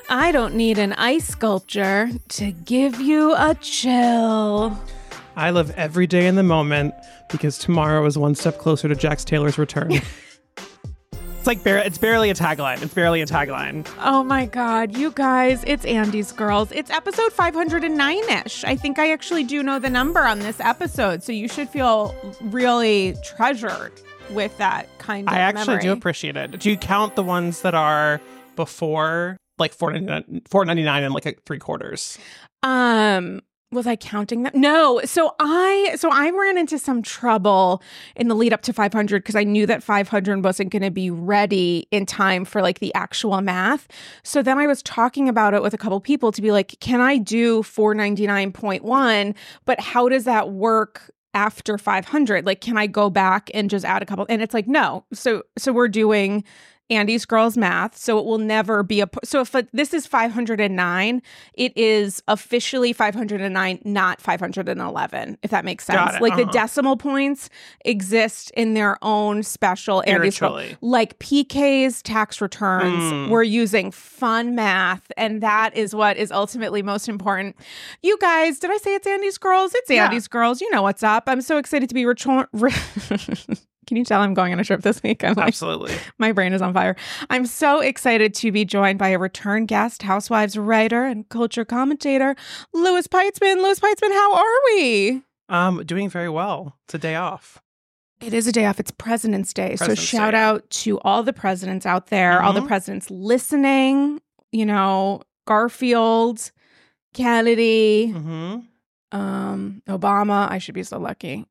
I don't need an ice sculpture to give you a chill. I live every day in the moment because tomorrow is one step closer to Jax Taylor's return. It's barely a tagline. It's barely a tagline. Oh my God, you guys, it's Andy's Girls. It's episode 509-ish. I think I actually do know the number on this episode, so you should feel really treasured with that kind of I actually memory. do appreciate it. Do you count the ones that are before like $4.99 and like $3/4? Was I counting them? No. So I ran into some trouble in the lead up to 500 because I knew that 500 wasn't going to be ready in time for like the actual math. So then I was talking about it with a couple people to be like, can I do 499.1? But how does that work after 500? Like, can I go back and just add a couple? And it's like, no. So we're doing Andy's Girls math, so it will never be so if this is 509, it is officially 509, not 511, if that makes sense. Like the decimal points exist in their own special Andy's Girls. Like PK's tax returns, we're using fun math, and that is what is ultimately most important. You guys, did I say it's Andy's Girls? It's Andy's Girls. You know what's up. I'm so excited to be Can you tell I'm going on a trip this week? Absolutely. My brain is on fire. I'm so excited to be joined by a return guest, Housewives writer and culture commentator, Louis Peitzman. Louis Peitzman, how are we? Doing very well. It's a day off. It is a day off. It's President's Day. So shout out to all the presidents out there, all the presidents listening, you know, Garfield, Kennedy, Obama. I should be so lucky.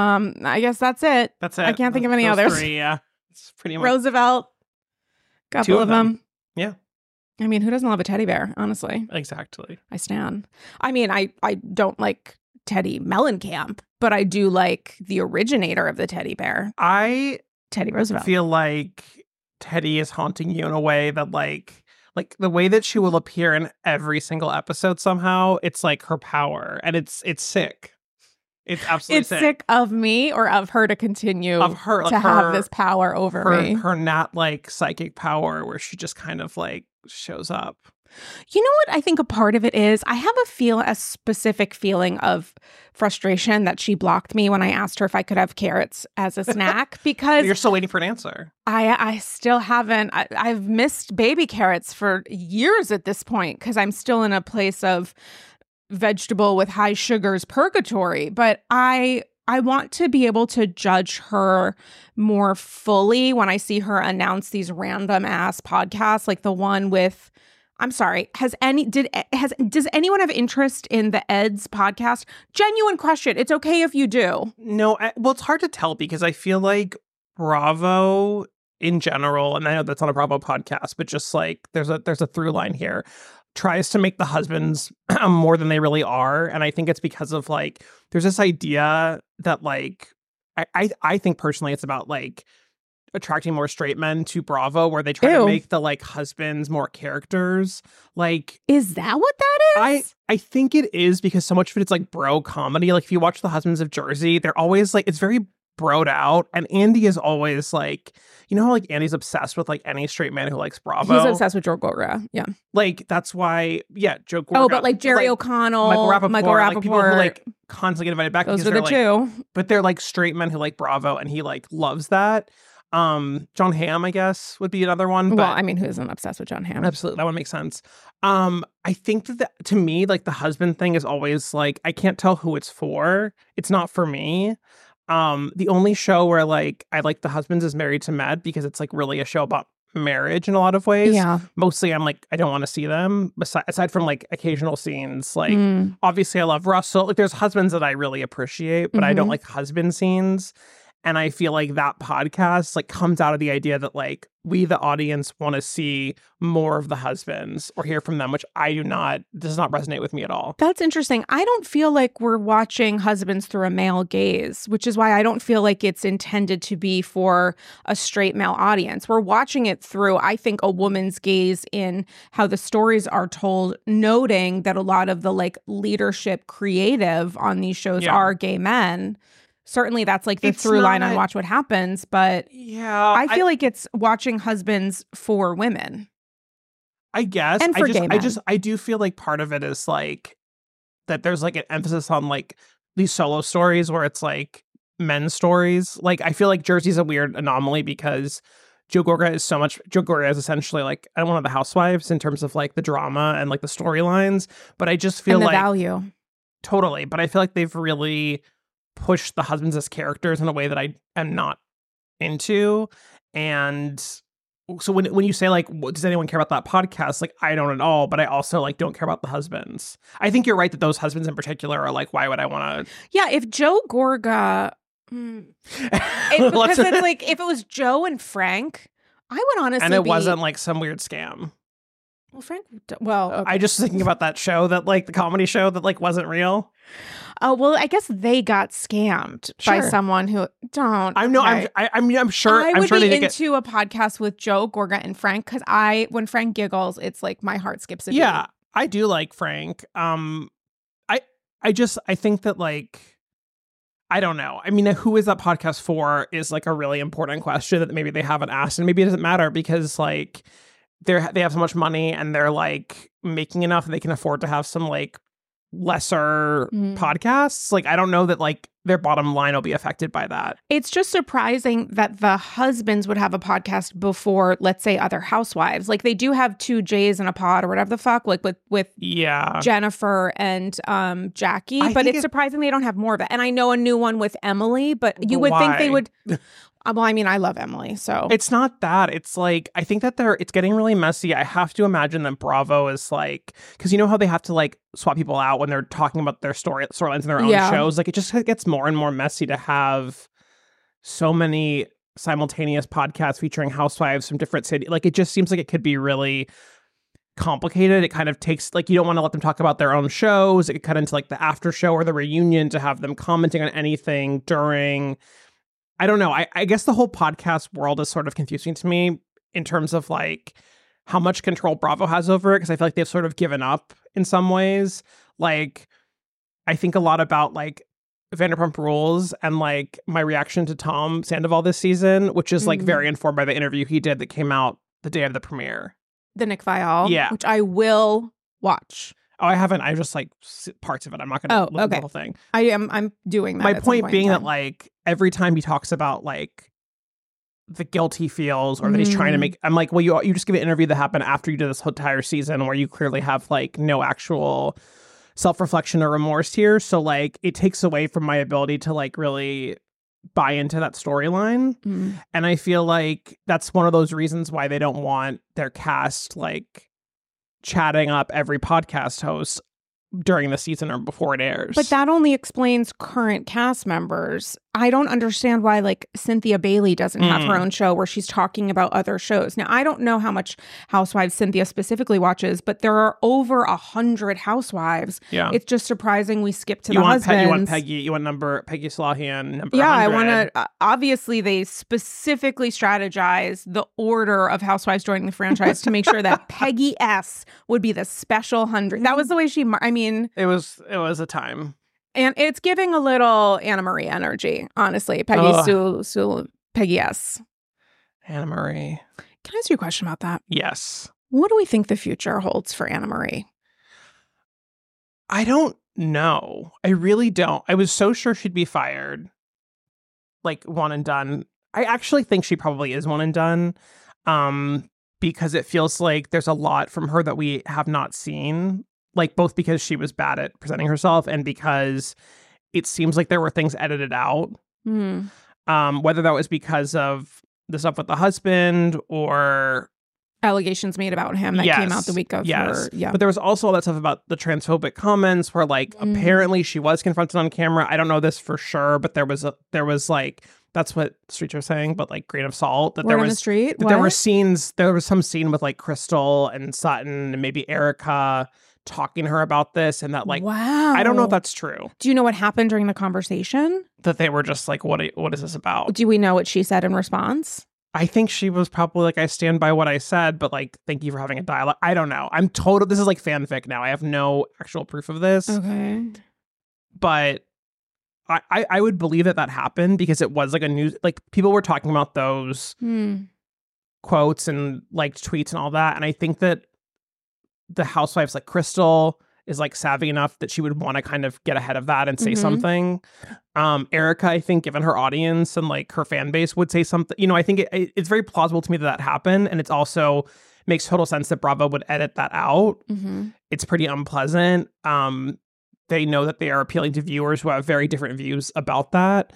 I guess that's it. That's it. I can't think of any others. Three, yeah. It's pretty much Roosevelt. Couple of them. Yeah. I mean, who doesn't love a teddy bear, honestly? Exactly. I stan. I mean, I don't like Teddy Mellencamp, but I do like the originator of the teddy bear. Teddy Roosevelt. I feel like Teddy is haunting you in a way that like the way that she will appear in every single episode somehow, it's like her power, and it's sick. It's absolutely sick of me or of her to continue of her to have this power over me. Her not like psychic power where she just kind of like shows up. You know what I think a part of it is? I have a specific feeling of frustration that she blocked me when I asked her if I could have carrots as a snack because you're still waiting for an answer. I still haven't. I've missed baby carrots for years at this point because I'm still in a place of vegetable with high sugars purgatory, but I want to be able to judge her more fully when I see her announce these random ass podcasts, like the one with, I'm sorry, does anyone have interest in the Ed's podcast? Genuine question. It's okay if you do. No, well, it's hard to tell because I feel like Bravo in general, and I know that's not a Bravo podcast, but just like there's a through line here, tries to make the husbands more than they really are. And I think it's because of like, there's this idea that like, I think personally it's about like attracting more straight men to Bravo where they try to make the like husbands more characters. Like, is that what that is? I think it is because so much of it's like bro comedy. Like if you watch The Husbands of Jersey, they're always like, it's very broed out, and Andy is always like, you know how like Andy's obsessed with like any straight man who likes Bravo. He's obsessed with Joe Gorga, yeah. Like that's why, Joe Gorga. Oh, but like Jerry O'Connell, Michael Rappaport, like people who like constantly get invited back. Those are the two. But they're like straight men who like Bravo, and he like loves that. Jon Hamm, I guess, would be another one. But well, I mean, who isn't obsessed with Jon Hamm? Absolutely, that one makes sense. I think that to me, like the husband thing is always like I can't tell who it's for. It's not for me. The only show where like I like The Husbands is Married to Med because it's like really a show about marriage in a lot of ways. Yeah. Mostly I'm like, I don't want to see them aside from like occasional scenes. Like obviously I love Russell. Like there's husbands that I really appreciate, but I don't like husband scenes. And I feel like that podcast like comes out of the idea that like we, the audience, want to see more of the husbands or hear from them, which does not resonate with me at all. That's interesting. I don't feel like we're watching husbands through a male gaze, which is why I don't feel like it's intended to be for a straight male audience. We're watching it through, I think, a woman's gaze in how the stories are told, noting that a lot of the like leadership creative on these shows are gay men. Certainly that's like the through line on Watch What Happens, but I feel like it's watching husbands for women. I guess. And for gay men. I do feel like part of it is like that there's like an emphasis on like these solo stories where it's like men's stories. Like I feel like Jersey's a weird anomaly because Joe Gorga is essentially like one of the housewives in terms of like the drama and like the storylines. But I just feel and the like value. Totally. But I feel like they've really pushed the husbands as characters in a way that I am not into. And so when you say like, does anyone care about that podcast? Like, I don't at all, but I also like don't care about the husbands. I think you're right that those husbands in particular are like, why would I want to? Yeah, if Joe Gorga, because it's like if it was Joe and Frank, I would honestly, and it wasn't like some weird scam. Well, Frank. Well, okay. I just thinking about that show that like the comedy show that like wasn't real. Oh well, I guess they got scammed by someone who don't. I'm sure. I would be they into a podcast with Joe Gorga and Frank because when Frank giggles, it's like my heart skips a beat. Yeah, I do like Frank. I think that like I don't know. I mean, who is that podcast for is like a really important question that maybe they haven't asked, and maybe it doesn't matter because like they have so much money and they're like making enough that they can afford to have some like lesser podcasts. Like I don't know that like their bottom line will be affected by that. It's just surprising that the husbands would have a podcast before, let's say, other housewives. Like they do have 2 J's in a pod or whatever the fuck, like with Jennifer and Jackie. But it's surprising they don't have more of it. And I know a new one with Emily, but you would think they would. Well, I mean, I love Emily, so it's not that. It's like I think that it's getting really messy. I have to imagine that Bravo is like, because you know how they have to like swap people out when they're talking about their storylines in their own shows. Like it just gets more and more messy to have so many simultaneous podcasts featuring housewives from different cities. Like it just seems like it could be really complicated. It kind of takes like you don't want to let them talk about their own shows. It could cut into like the after show or the reunion to have them commenting on anything during. I don't know. I guess the whole podcast world is sort of confusing to me in terms of like how much control Bravo has over it because I feel like they've sort of given up in some ways. Like I think a lot about like Vanderpump Rules and like my reaction to Tom Sandoval this season, which is like very informed by the interview he did that came out the day of the premiere. The Nick Viall, which I will watch. Oh, I haven't. I just like parts of it. I'm not going to look at the whole thing. I'm doing that. My point being that like every time he talks about like the guilt he feels or that he's trying to make, I'm like, well, you just give an interview that happened after you did this whole entire season where you clearly have like no actual self-reflection or remorse here. So like it takes away from my ability to like really buy into that storyline. And I feel like that's one of those reasons why they don't want their cast like chatting up every podcast host during the season or before it airs. But that only explains current cast members. I don't understand why like Cynthia Bailey doesn't have her own show where she's talking about other shows. Now, I don't know how much Housewives Cynthia specifically watches, but there are over 100 Housewives. Yeah. It's just surprising we skipped to the husbands. You want Peggy Slahian, number 100. I want to, obviously they specifically strategize the order of Housewives joining the franchise to make sure that Peggy S would be the special 100. That was the way it was a time. And it's giving a little Anna Marie energy, honestly. Peggy S. Anna Marie. Can I ask you a question about that? Yes. What do we think the future holds for Anna Marie? I don't know. I really don't. I was so sure she'd be fired. Like one and done. I actually think she probably is one and done. Because it feels like there's a lot from her that we have not seen. Like both because she was bad at presenting herself and because it seems like there were things edited out. Whether that was because of the stuff with the husband or allegations made about him that came out the week of her. Yeah. But there was also all that stuff about the transphobic comments where like apparently she was confronted on camera. I don't know this for sure, but there was like that's what streets are saying, but like grain of salt that there was on the street. There were scenes. There was some scene with like Crystal and Sutton and maybe Erica talking to her about this and that like wow. I don't know if that's true. Do you know what happened during the conversation? That they were just like, what is this about? Do we know what she said in response? I think she was probably like, I stand by what I said, but like, thank you for having a dialogue. I don't know. This is like fanfic now. I have no actual proof of this. Okay. But I would believe that happened because it was like a news, like people were talking about those quotes and like tweets and all that. And I think that the housewives, like Crystal, is like savvy enough that she would want to kind of get ahead of that and say something. Erica, I think, given her audience and like her fan base, would say something. You know, I think it's very plausible to me that happened, and it's also makes total sense that Bravo would edit that out. It's pretty unpleasant. They know that they are appealing to viewers who have very different views about that.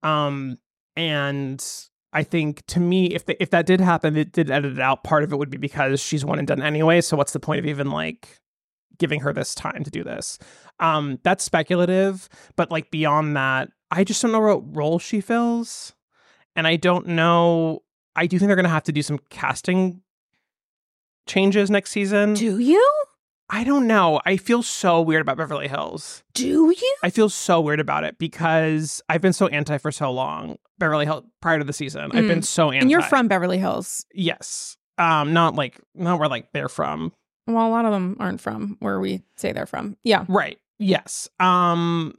And I think, to me, if that did happen, it did edit it out. Part of it would be because she's one and done anyway. So what's the point of even like giving her this time to do this? That's speculative. But like beyond that, I just don't know what role she fills. And I don't know. I do think they're going to have to do some casting changes next season. Do you? I don't know. I feel so weird about Beverly Hills. Do you? I feel so weird about it because I've been so anti for so long. Beverly Hills, prior to the season, I've been so anti. And you're from Beverly Hills. Yes. Not where like they're from. Well, a lot of them aren't from where we say they're from. Yeah. Right. Yes. I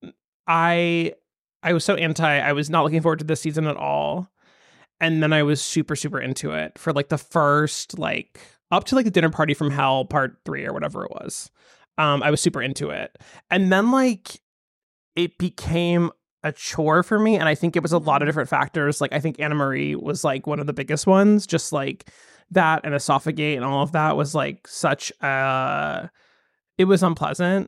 was so anti. I was not looking forward to this season at all. And then I was super, super into it for like the first, like, up to like the Dinner Party from Hell part 3 or whatever it was. I was super into it. And then like it became a chore for me. And I think it was a lot of different factors. Like I think Anna Marie was like one of the biggest ones. Just like that and Esophagate and all of that was like such it was unpleasant.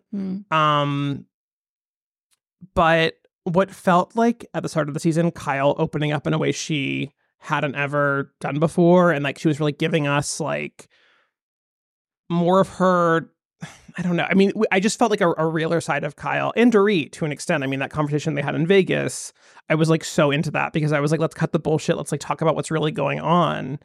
But what felt like at the start of the season, Kyle opening up in a way she hadn't ever done before, and like she was really giving us like more of her, I don't know, I mean, I just felt like a realer side of Kyle and Dorit to an extent. I mean, that conversation they had in Vegas, I was like so into that because I was like, let's cut the bullshit, let's like talk about what's really going on.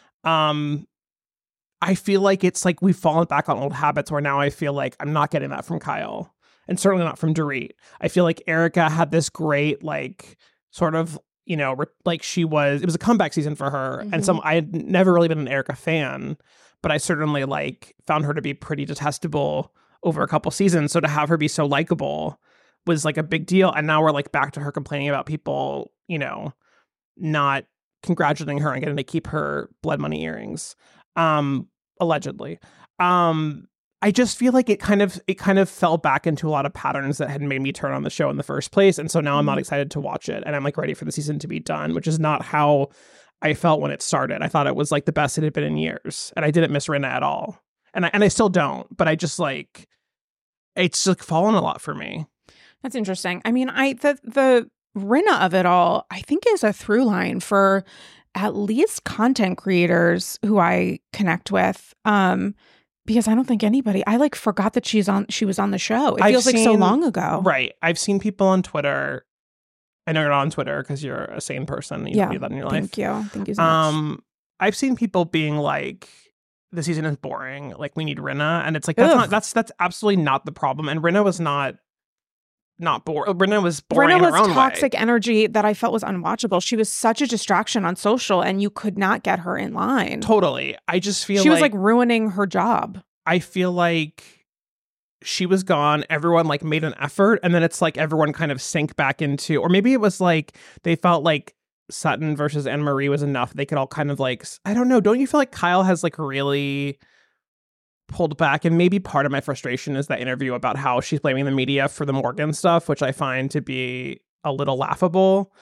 I feel like it's like we've fallen back on old habits where now I feel like I'm not getting that from Kyle, and certainly not from Dorit. I feel like Erica had this great like sort of, you know, like it was a comeback season for her. And I had never really been an Erica fan, but I certainly like found her to be pretty detestable over a couple seasons. So to have her be so likable was like a big deal. And now we're like back to her complaining about people, you know, not congratulating her and getting to keep her blood money earrings, allegedly. I just feel like it kind of fell back into a lot of patterns that had made me turn on the show in the first place. And so now I'm not excited to watch it. And I'm like ready for the season to be done, which is not how I felt when it started. I thought it was like the best it had been in years. And I didn't miss Rinna at all. And I still don't, but I just like, it's like fallen a lot for me. That's interesting. I mean, the Rinna of it all, I think, is a through line for at least content creators who I connect with. Because I don't think anybody, I like forgot that she was on the show. It feels like so long ago. Right. I've seen people on Twitter. I know you're not on Twitter because you're a sane person. You don't need that in your life. Thank you. Thank you so much. I've seen people being like, the season is boring. Like, we need Rinna. And it's like, that's absolutely not the problem. And Rinna was not boring. Rinna was boring. Rinna in her own was toxic way. Energy that I felt was unwatchable. She was such a distraction on social, and you could not get her in line. Totally. I just feel she was like ruining her job. I feel like she was gone. Everyone like made an effort, and then it's like everyone kind of sank back into, or maybe it was like they felt like Sutton versus Anne Marie was enough. They could all kind of like, I don't know. Don't you feel like Kyle has like really pulled back? And maybe part of my frustration is that interview about how she's blaming the media for the Morgan stuff, which I find to be a little laughable,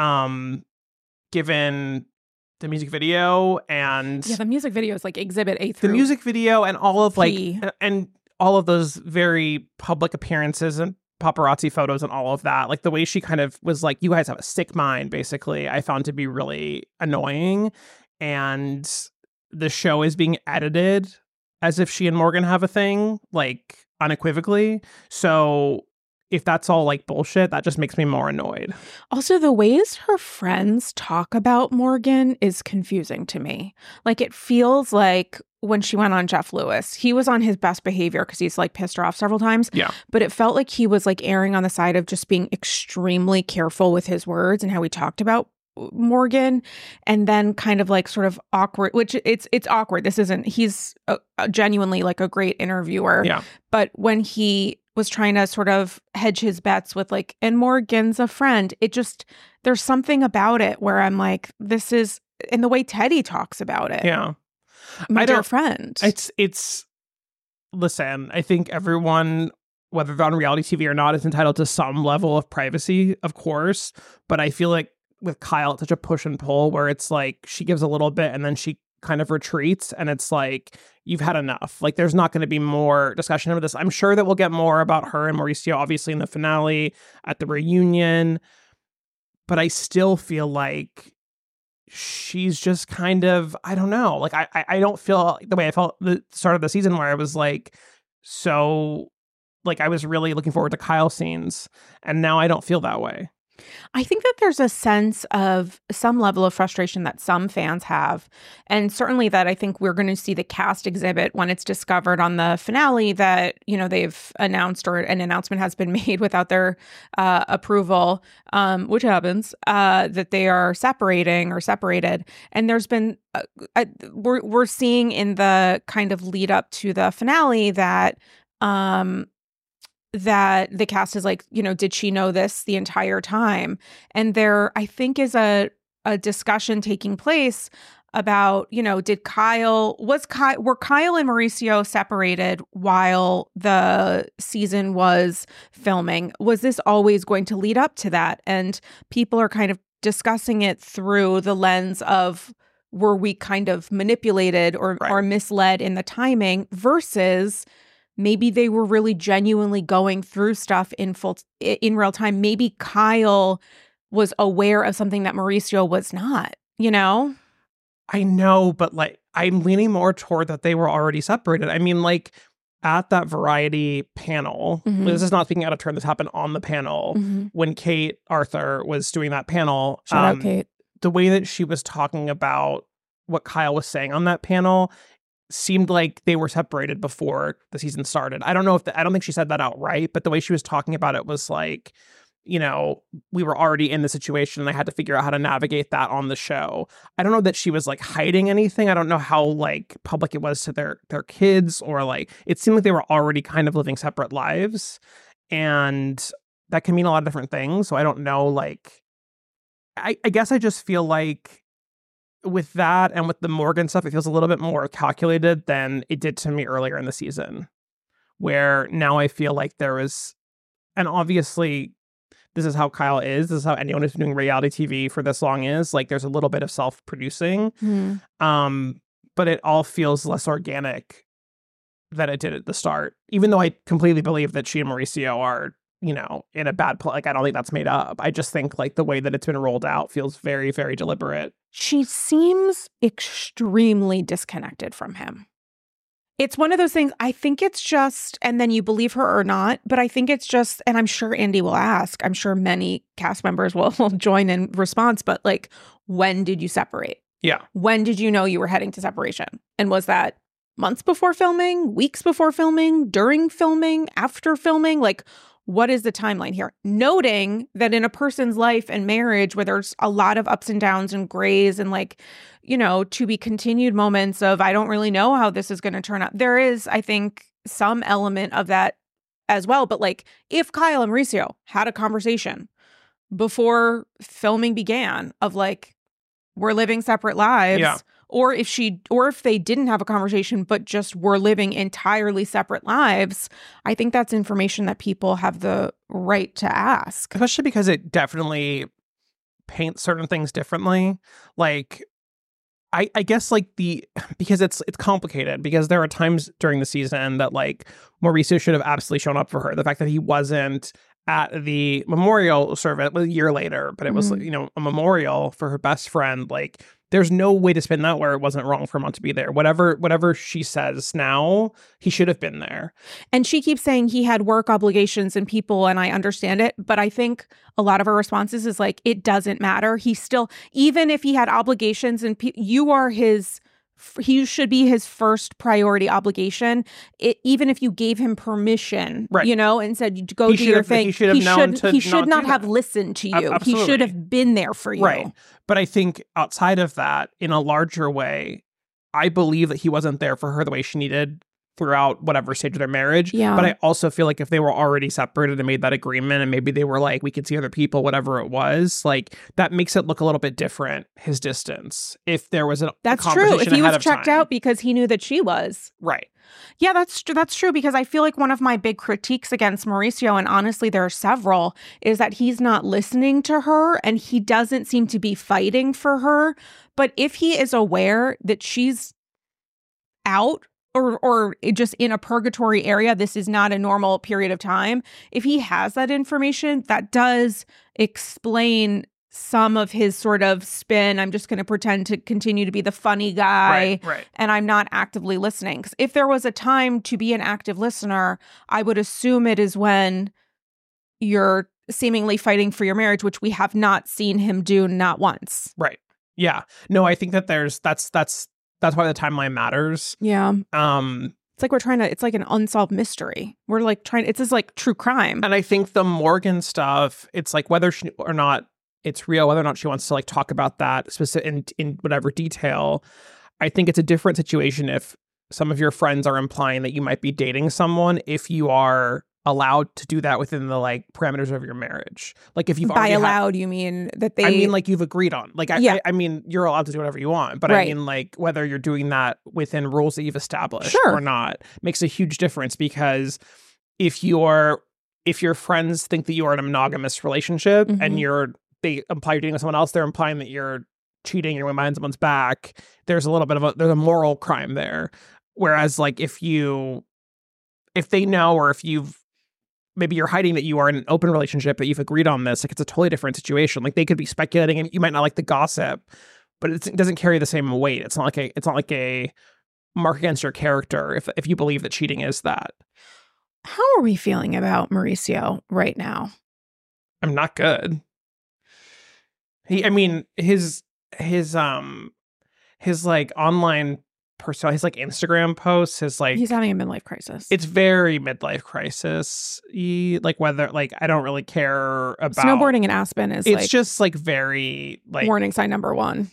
given the music video. And the music video is like exhibit A through the music video and all of like P. and all of those very public appearances and paparazzi photos and all of that, like the way she kind of was like, you guys have a sick mind, basically, I found to be really annoying. And the show is being edited as if she and Morgan have a thing, like unequivocally. So if that's all like bullshit, that just makes me more annoyed. Also, the ways her friends talk about Morgan is confusing to me. Like, it feels like when she went on Jeff Lewis, he was on his best behavior because he's like pissed her off several times. Yeah. But it felt like he was like erring on the side of just being extremely careful with his words and how he talked about Morgan, and then kind of like sort of awkward, which it's awkward. He's genuinely like a great interviewer. Yeah. But when he was trying to sort of hedge his bets with like, and Morgan's a friend, it just, there's something about it where I'm like, this is, and the way Teddy talks about it. Yeah. My dear friend. It's listen, I think everyone, whether they're on reality TV or not, is entitled to some level of privacy, of course. But I feel like with Kyle, it's such a push and pull where it's like she gives a little bit and then she kind of retreats, and it's like, you've had enough. Like, there's not going to be more discussion of this. I'm sure that we'll get more about her and Mauricio, obviously, in the finale, at the reunion. But I still feel like she's just kind of, I don't know. Like, I don't feel the way I felt the start of the season where I was like, so, like, I was really looking forward to Kyle scenes. And now I don't feel that way. I think that there's a sense of some level of frustration that some fans have. And certainly that I think we're going to see the cast exhibit when it's discovered on the finale that, you know, they've announced or an announcement has been made without their approval, which happens, that they are separating or separated. And there's been, we're seeing in the kind of lead up to the finale that the cast is like, you know, did she know this the entire time? And there, I think, is a discussion taking place about, you know, were Kyle and Mauricio separated while the season was filming? Was this always going to lead up to that? And people are kind of discussing it through the lens of, were we kind of manipulated or misled in the timing versus maybe they were really genuinely going through stuff in real time. Maybe Kyle was aware of something that Mauricio was not, you know? I know, but like, I'm leaning more toward that they were already separated. I mean, like, at that Variety panel, this is not speaking out of turn, this happened on the panel, when Kate Arthur was doing that panel. Shout out, Kate. The way that she was talking about what Kyle was saying on that panel seemed like they were separated before the season started. I don't know I don't think she said that outright, but the way she was talking about it was like, you know, we were already in the situation and I had to figure out how to navigate that on the show. I don't know that she was like hiding anything. I don't know how like public it was to their kids, or like, it seemed like they were already kind of living separate lives, and that can mean a lot of different things. So I don't know, like, I guess I just feel like with that and with the Morgan stuff, it feels a little bit more calculated than it did to me earlier in the season, where now I feel like there is, and obviously this is how Kyle is, this is how anyone who's doing reality TV for this long is, like, there's a little bit of self-producing, but it all feels less organic than it did at the start, even though I completely believe that she and Mauricio are, you know, in a bad place. Like, I don't think that's made up. I just think like the way that it's been rolled out feels very, very deliberate. She seems extremely disconnected from him. It's one of those things, I think it's just, and then you believe her or not, but I think it's just, and I'm sure Andy will ask, I'm sure many cast members will join in response, but like, when did you separate? Yeah. When did you know you were heading to separation? And was that months before filming, weeks before filming, during filming, after filming? Like, what is the timeline here? Noting that in a person's life and marriage where there's a lot of ups and downs and grays and like, you know, to be continued moments of, I don't really know how this is going to turn out. There is, I think, some element of that as well. But like, if Kyle and Mauricio had a conversation before filming began of like, we're living separate lives, or if they didn't have a conversation, but just were living entirely separate lives, I think that's information that people have the right to ask. Especially because it definitely paints certain things differently. Like, I guess like because it's complicated, because there are times during the season that like Mauricio should have absolutely shown up for her. The fact that he wasn't at the memorial service a year later, but it was, you know, a memorial for her best friend, like, there's no way to spin that where it wasn't wrong for him not to be there. Whatever she says now, he should have been there. And she keeps saying he had work obligations and people, and I understand it. But I think a lot of her responses is like, it doesn't matter. He still, even if he had obligations and you should be his first priority obligation. Even if you gave him permission, you know, and said, go do your thing, he should not have listened to you. Absolutely. He should have been there for you. Right. But I think outside of that, in a larger way, I believe that he wasn't there for her the way she needed throughout whatever stage of their marriage. Yeah. But I also feel like if they were already separated and made that agreement and maybe they were like, we could see other people, whatever it was, like that makes it look a little bit different, his distance. If there was a That's conversation true. If he ahead was of checked time. out because he knew that she was. Right. Yeah, that's true because I feel like one of my big critiques against Mauricio, and honestly there are several, is that he's not listening to her and he doesn't seem to be fighting for her. But if he is aware that she's out or just in a purgatory area, this is not a normal period of time, if he has that information, that does explain some of his sort of spin. I'm just going to pretend to continue to be the funny guy, Right. and I'm not actively listening. Because if there was a time to be an active listener, I would assume it is when you're seemingly fighting for your marriage, which we have not seen him do, not once. Right. Yeah. No, I think that that's why the timeline matters. Yeah. Um, It's like it's like an unsolved mystery. We're like it's just like true crime. and I think the Morgan stuff, it's like whether she or not it's real, whether or not she wants to like talk about that specific in whatever detail. I think it's a different situation if some of your friends are implying that you might be dating someone if you are allowed to do that within the like parameters of your marriage. Like if you've By already allowed, you mean that they... I mean, like you've agreed on. Like, Yeah. I mean, you're allowed to do whatever you want, but I Right. mean, like whether you're doing that within rules that you've established Sure. or not makes a huge difference because if your friends think that you are in a monogamous relationship and Mhm. they imply you're dating with someone else, they're implying that you're cheating, you're behind someone's back. There's a little bit of there's a moral crime there. Whereas, like, if they know, or if maybe you're hiding that you are in an open relationship, that you've agreed on this, like it's a totally different situation. Like they could be speculating, and you might not like the gossip, but it doesn't carry the same weight. It's not like a mark against your character if you believe that cheating is that. How are we feeling about Mauricio right now? I'm not good. His like online persona, his like Instagram posts, He's having a midlife crisis. it's very midlife crisis. Like whether like I don't really care about Snowboarding in Aspen is It's like just like very like warning sign number one.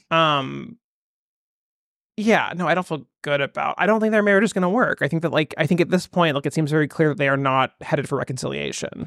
Yeah, no, I don't feel good about. I don't think their marriage is going to work. I think at this point, like it seems very clear that they are not headed for reconciliation.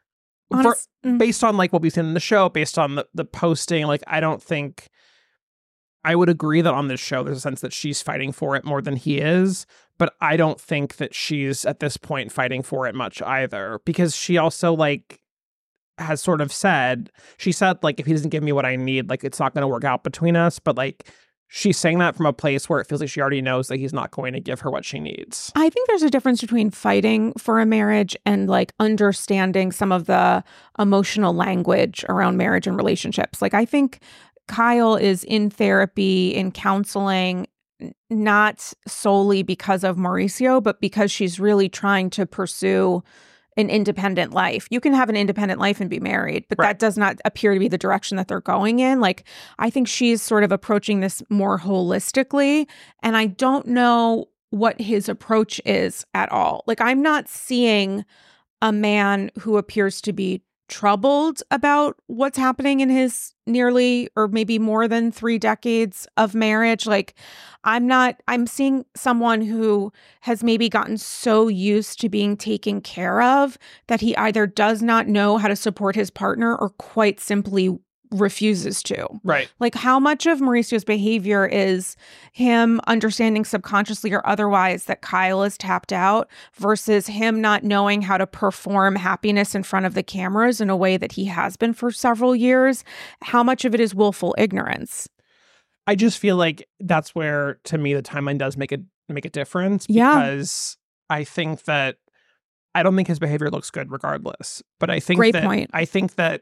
Based on like what we've seen in the show, based on the posting, like I don't think I would agree that on this show there's a sense that she's fighting for it more than he is, but I don't think that she's at this point fighting for it much either, because she also like has sort of said like if he doesn't give me what I need, like it's not going to work out between us, but like she's saying that from a place where it feels like she already knows that he's not going to give her what she needs. I think there's a difference between fighting for a marriage and like understanding some of the emotional language around marriage and relationships. Like I think Kyle is in therapy, in counseling, not solely because of Mauricio, but because she's really trying to pursue an independent life. You can have an independent life and be married, but that does not appear to be the direction that they're going in. Like, I think she's sort of approaching this more holistically, and I don't know what his approach is at all. Like, I'm not seeing a man who appears to be troubled about what's happening in his nearly or maybe more than 3 decades of marriage. Like I'm seeing someone who has maybe gotten so used to being taken care of that he either does not know how to support his partner or quite simply refuses to. Right. Like how much of Mauricio's behavior is him understanding subconsciously or otherwise that Kyle is tapped out versus him not knowing how to perform happiness in front of the cameras in a way that he has been for several years? How much of it is willful ignorance? I just feel like that's where, to me, the timeline does make a difference. Yeah. Because I think that I don't think his behavior looks good regardless. But I think Great point. I think that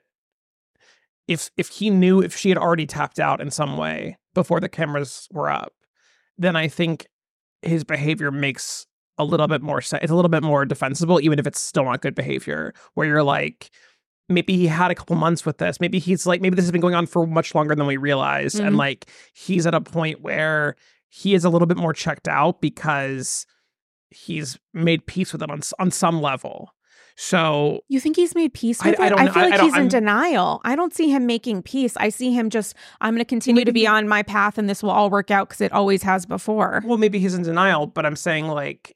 if he knew, if she had already tapped out in some way before the cameras were up, then I think his behavior makes a little bit more sense. It's a little bit more defensible, even if it's still not good behavior, where you're like, maybe he had a couple months with this. Maybe he's like, maybe this has been going on for much longer than we realized. Mm-hmm. And like, he's at a point where he is a little bit more checked out because he's made peace with it on some level. So you think he's made peace with it? I feel like he's in denial. I don't see him making peace. I see him just, I'm going to continue to be on my path and this will all work out because it always has before. Well, maybe he's in denial, but I'm saying like,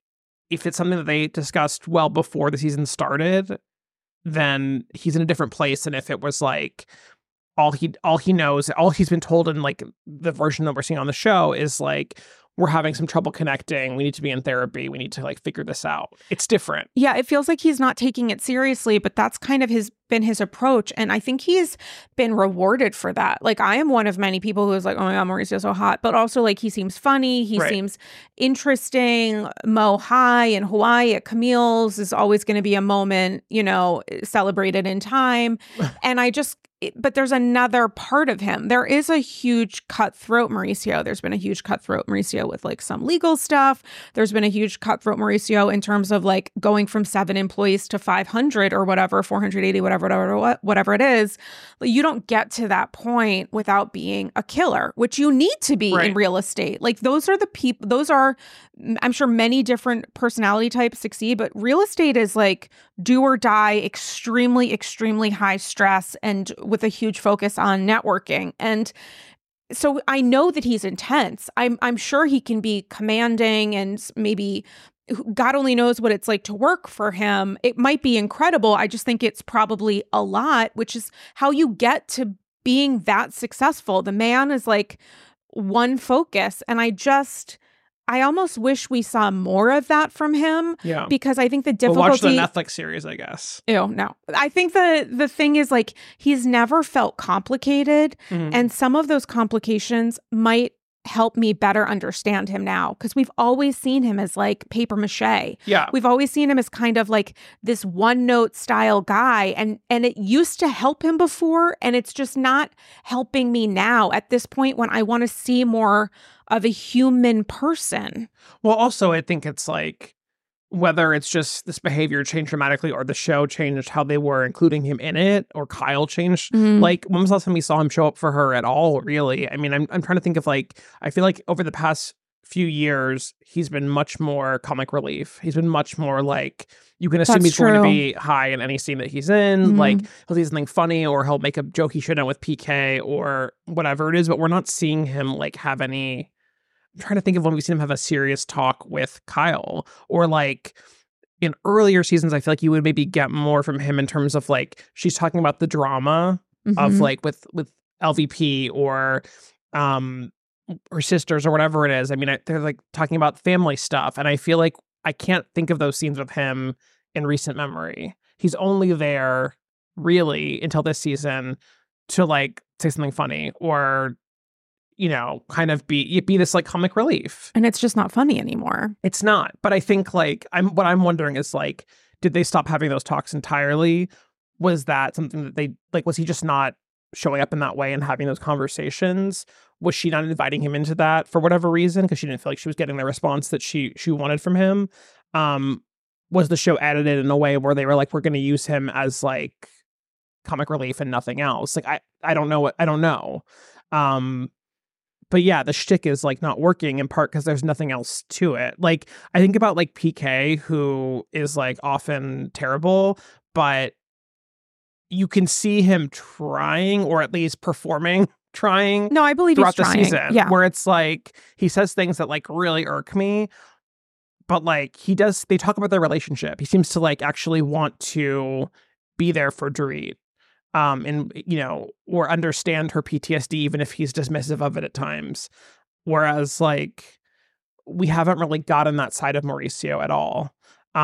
if it's something that they discussed well before the season started, then he's in a different place than if it was like all he knows, all he's been told in like the version that we're seeing on the show is like, we're having some trouble connecting. We need to be in therapy. We need to like figure this out. It's different. Yeah, it feels like he's not taking it seriously, but that's kind of been his approach. And I think he's been rewarded for that. Like, I am one of many people who is like, oh my God, Mauricio's so hot. But also, like, he seems funny. He seems interesting. Mo High in Hawaii at Camille's is always going to be a moment, you know, celebrated in time. And but there's another part of him. There is a huge cutthroat Mauricio. There's been a huge cutthroat Mauricio with like some legal stuff. There's been a huge cutthroat Mauricio in terms of like going from 7 employees to 500 or whatever, 480, whatever it is. You don't get to that point without being a killer, which you need to be in real estate. Like those are the people, I'm sure many different personality types succeed, but real estate is like do or die, extremely, extremely high stress and with a huge focus on networking. And so I know that he's intense. I'm sure he can be commanding and maybe God only knows what it's like to work for him. It might be incredible. I just think it's probably a lot, which is how you get to being that successful. The man is like one focus. And I almost wish we saw more of that from him. Yeah. Because I think the difficulty... We'll watch the Netflix series, I guess. Ew, no. I think the thing is like he's never felt complicated. And some of those complications might help me better understand him now. Because we've always seen him as like paper mache. Yeah. We've always seen him as kind of like this one note style guy. And it used to help him before. And it's just not helping me now at this point when I want to see more of a human person. Well, also, I think it's like whether it's just this behavior changed dramatically or the show changed how they were including him in it or Kyle changed. Like, when was the last time we saw him show up for her at all, really? I mean, I'm trying to think of like, I feel like over the past few years, he's been much more comic relief. He's been much more like, you can assume he's going to be high in any scene that he's in. Like, he'll see something funny or he'll make a joke he shouldn't with PK or whatever it is, but we're not seeing him like have any... I'm trying to think of when we've seen him have a serious talk with Kyle, or like in earlier seasons, I feel like you would maybe get more from him in terms of like, she's talking about the drama of like with LVP or her sisters or whatever it is. I mean, they're like talking about family stuff. And I feel like I can't think of those scenes with him in recent memory. He's only there really until this season to like say something funny or, you know, kind of be this like comic relief. And it's just not funny anymore. It's not. But I think like what I'm wondering is like, did they stop having those talks entirely? Was that something that they like, was he just not showing up in that way and having those conversations? Was she not inviting him into that for whatever reason? Because she didn't feel like she was getting the response that she wanted from him. Was the show edited in a way where they were like, we're going to use him as like comic relief and nothing else? Like, I don't know. I don't know. But yeah, the shtick is like not working in part because there's nothing else to it. Like, I think about like PK, who is like often terrible, but you can see him trying or at least trying. No, I believe throughout he's trying. The season, yeah. Where it's like he says things that like really irk me, but like they talk about their relationship. He seems to like actually want to be there for Dorit. And, you know, or understand her PTSD, even if he's dismissive of it at times. Whereas, like, we haven't really gotten that side of Mauricio at all.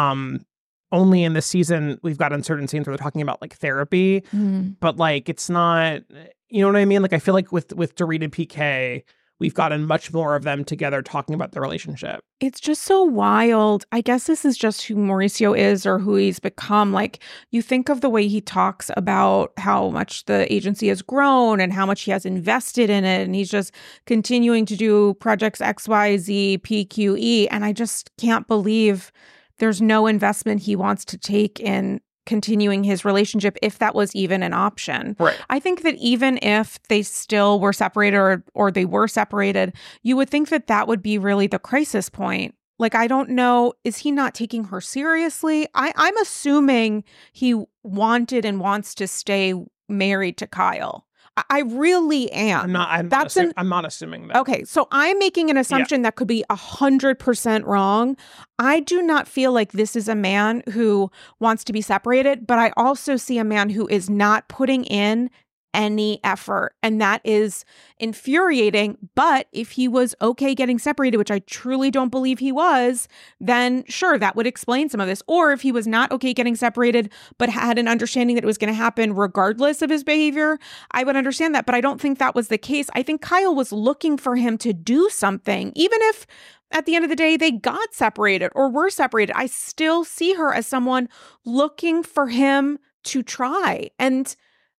Only in this season, we've gotten certain scenes where they're talking about, like, therapy. But, like, it's not, you know what I mean? Like, I feel like with Dorit and PK, we've gotten much more of them together talking about their relationship. It's just so wild. I guess this is just who Mauricio is or who he's become. Like, you think of the way he talks about how much the agency has grown and how much he has invested in it. And he's just continuing to do projects XYZ, PQE. And I just can't believe there's no investment he wants to take in continuing his relationship, if that was even an option. Right. I think that even if they still were separated or they were separated, you would think that that would be really the crisis point. Like, I don't know, is he not taking her seriously? I'm assuming he wanted and wants to stay married to Kyle. I really am. I'm not assuming that. Okay, so I'm making an assumption that could be 100% wrong. I do not feel like this is a man who wants to be separated, but I also see a man who is not putting in any effort, and that is infuriating. But if he was okay getting separated, which I truly don't believe he was, then sure, that would explain some of this. Or if he was not okay getting separated, but had an understanding that it was going to happen regardless of his behavior, I would understand that. But I don't think that was the case. I think Kyle was looking for him to do something, even if at the end of the day, they got separated or were separated. I still see her as someone looking for him to try. And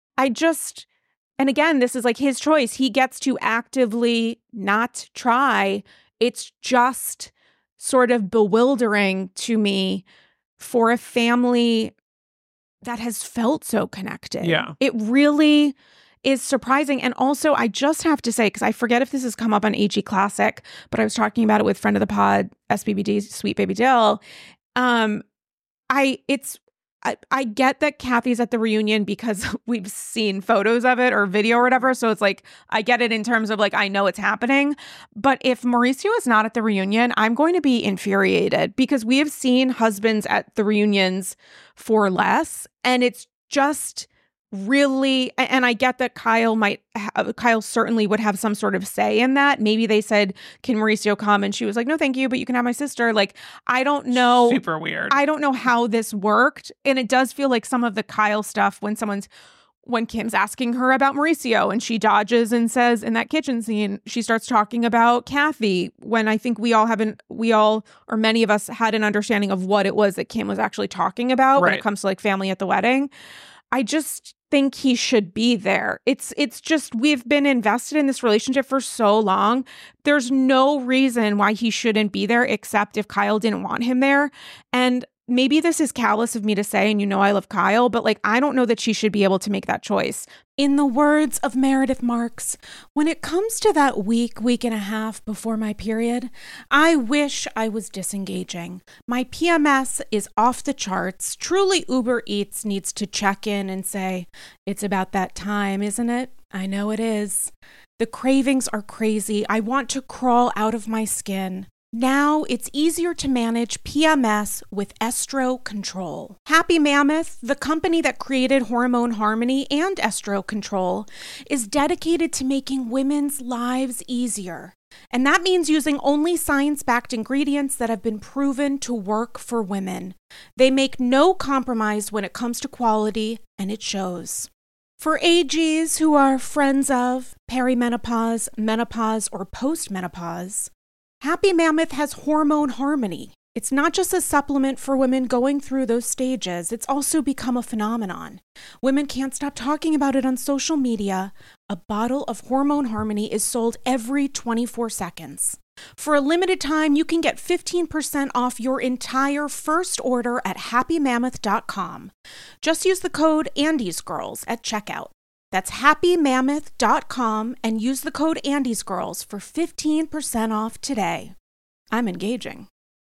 again, this is like his choice. He gets to actively not try. It's just sort of bewildering to me for a family that has felt so connected. Yeah. It really is surprising. And also, I just have to say, because I forget if this has come up on AG Classic, but I was talking about it with friend of the pod, SBBD, Sweet Baby Dill. I get that Kathy's at the reunion because we've seen photos of it or video or whatever. So it's like, I get it in terms of like, I know it's happening. But if Mauricio is not at the reunion, I'm going to be infuriated because we have seen husbands at the reunions for less. And it's just really, and I get that Kyle certainly would have some sort of say in that. Maybe they said, can Mauricio come? And she was like, no, thank you, but you can have my sister. Like, I don't know. Super weird. I don't know how this worked. And it does feel like some of the Kyle stuff when Kim's asking her about Mauricio and she dodges and says in that kitchen scene, she starts talking about Kathy when I think we all or many of us had an understanding of what it was that Kim was actually talking about when it comes to like family at the wedding. I just think he should be there. It's just, we've been invested in this relationship for so long. There's no reason why he shouldn't be there except if Kyle didn't want him there. And maybe this is callous of me to say, and I love Kyle, but like, I don't know that she should be able to make that choice. In the words of Meredith Marks, when it comes to that week and a half before my period, I wish I was disengaging. My PMS is off the charts. Truly, Uber Eats needs to check in and say, it's about that time, isn't it? I know it is. The cravings are crazy. I want to crawl out of my skin. Now it's easier to manage PMS with Estro Control. Happy Mammoth, the company that created Hormone Harmony and Estro Control, is dedicated to making women's lives easier. And that means using only science-backed ingredients that have been proven to work for women. They make no compromise when it comes to quality, and it shows. For AGs who are friends of perimenopause, menopause, or postmenopause, Happy Mammoth has Hormone Harmony. It's not just a supplement for women going through those stages, it's also become a phenomenon. Women can't stop talking about it on social media. A bottle of Hormone Harmony is sold every 24 seconds. For a limited time, you can get 15% off your entire first order at happymammoth.com. Just use the code AndysGirls at checkout. That's happymammoth.com and use the code AndysGirls for 15% off today. I'm engaging.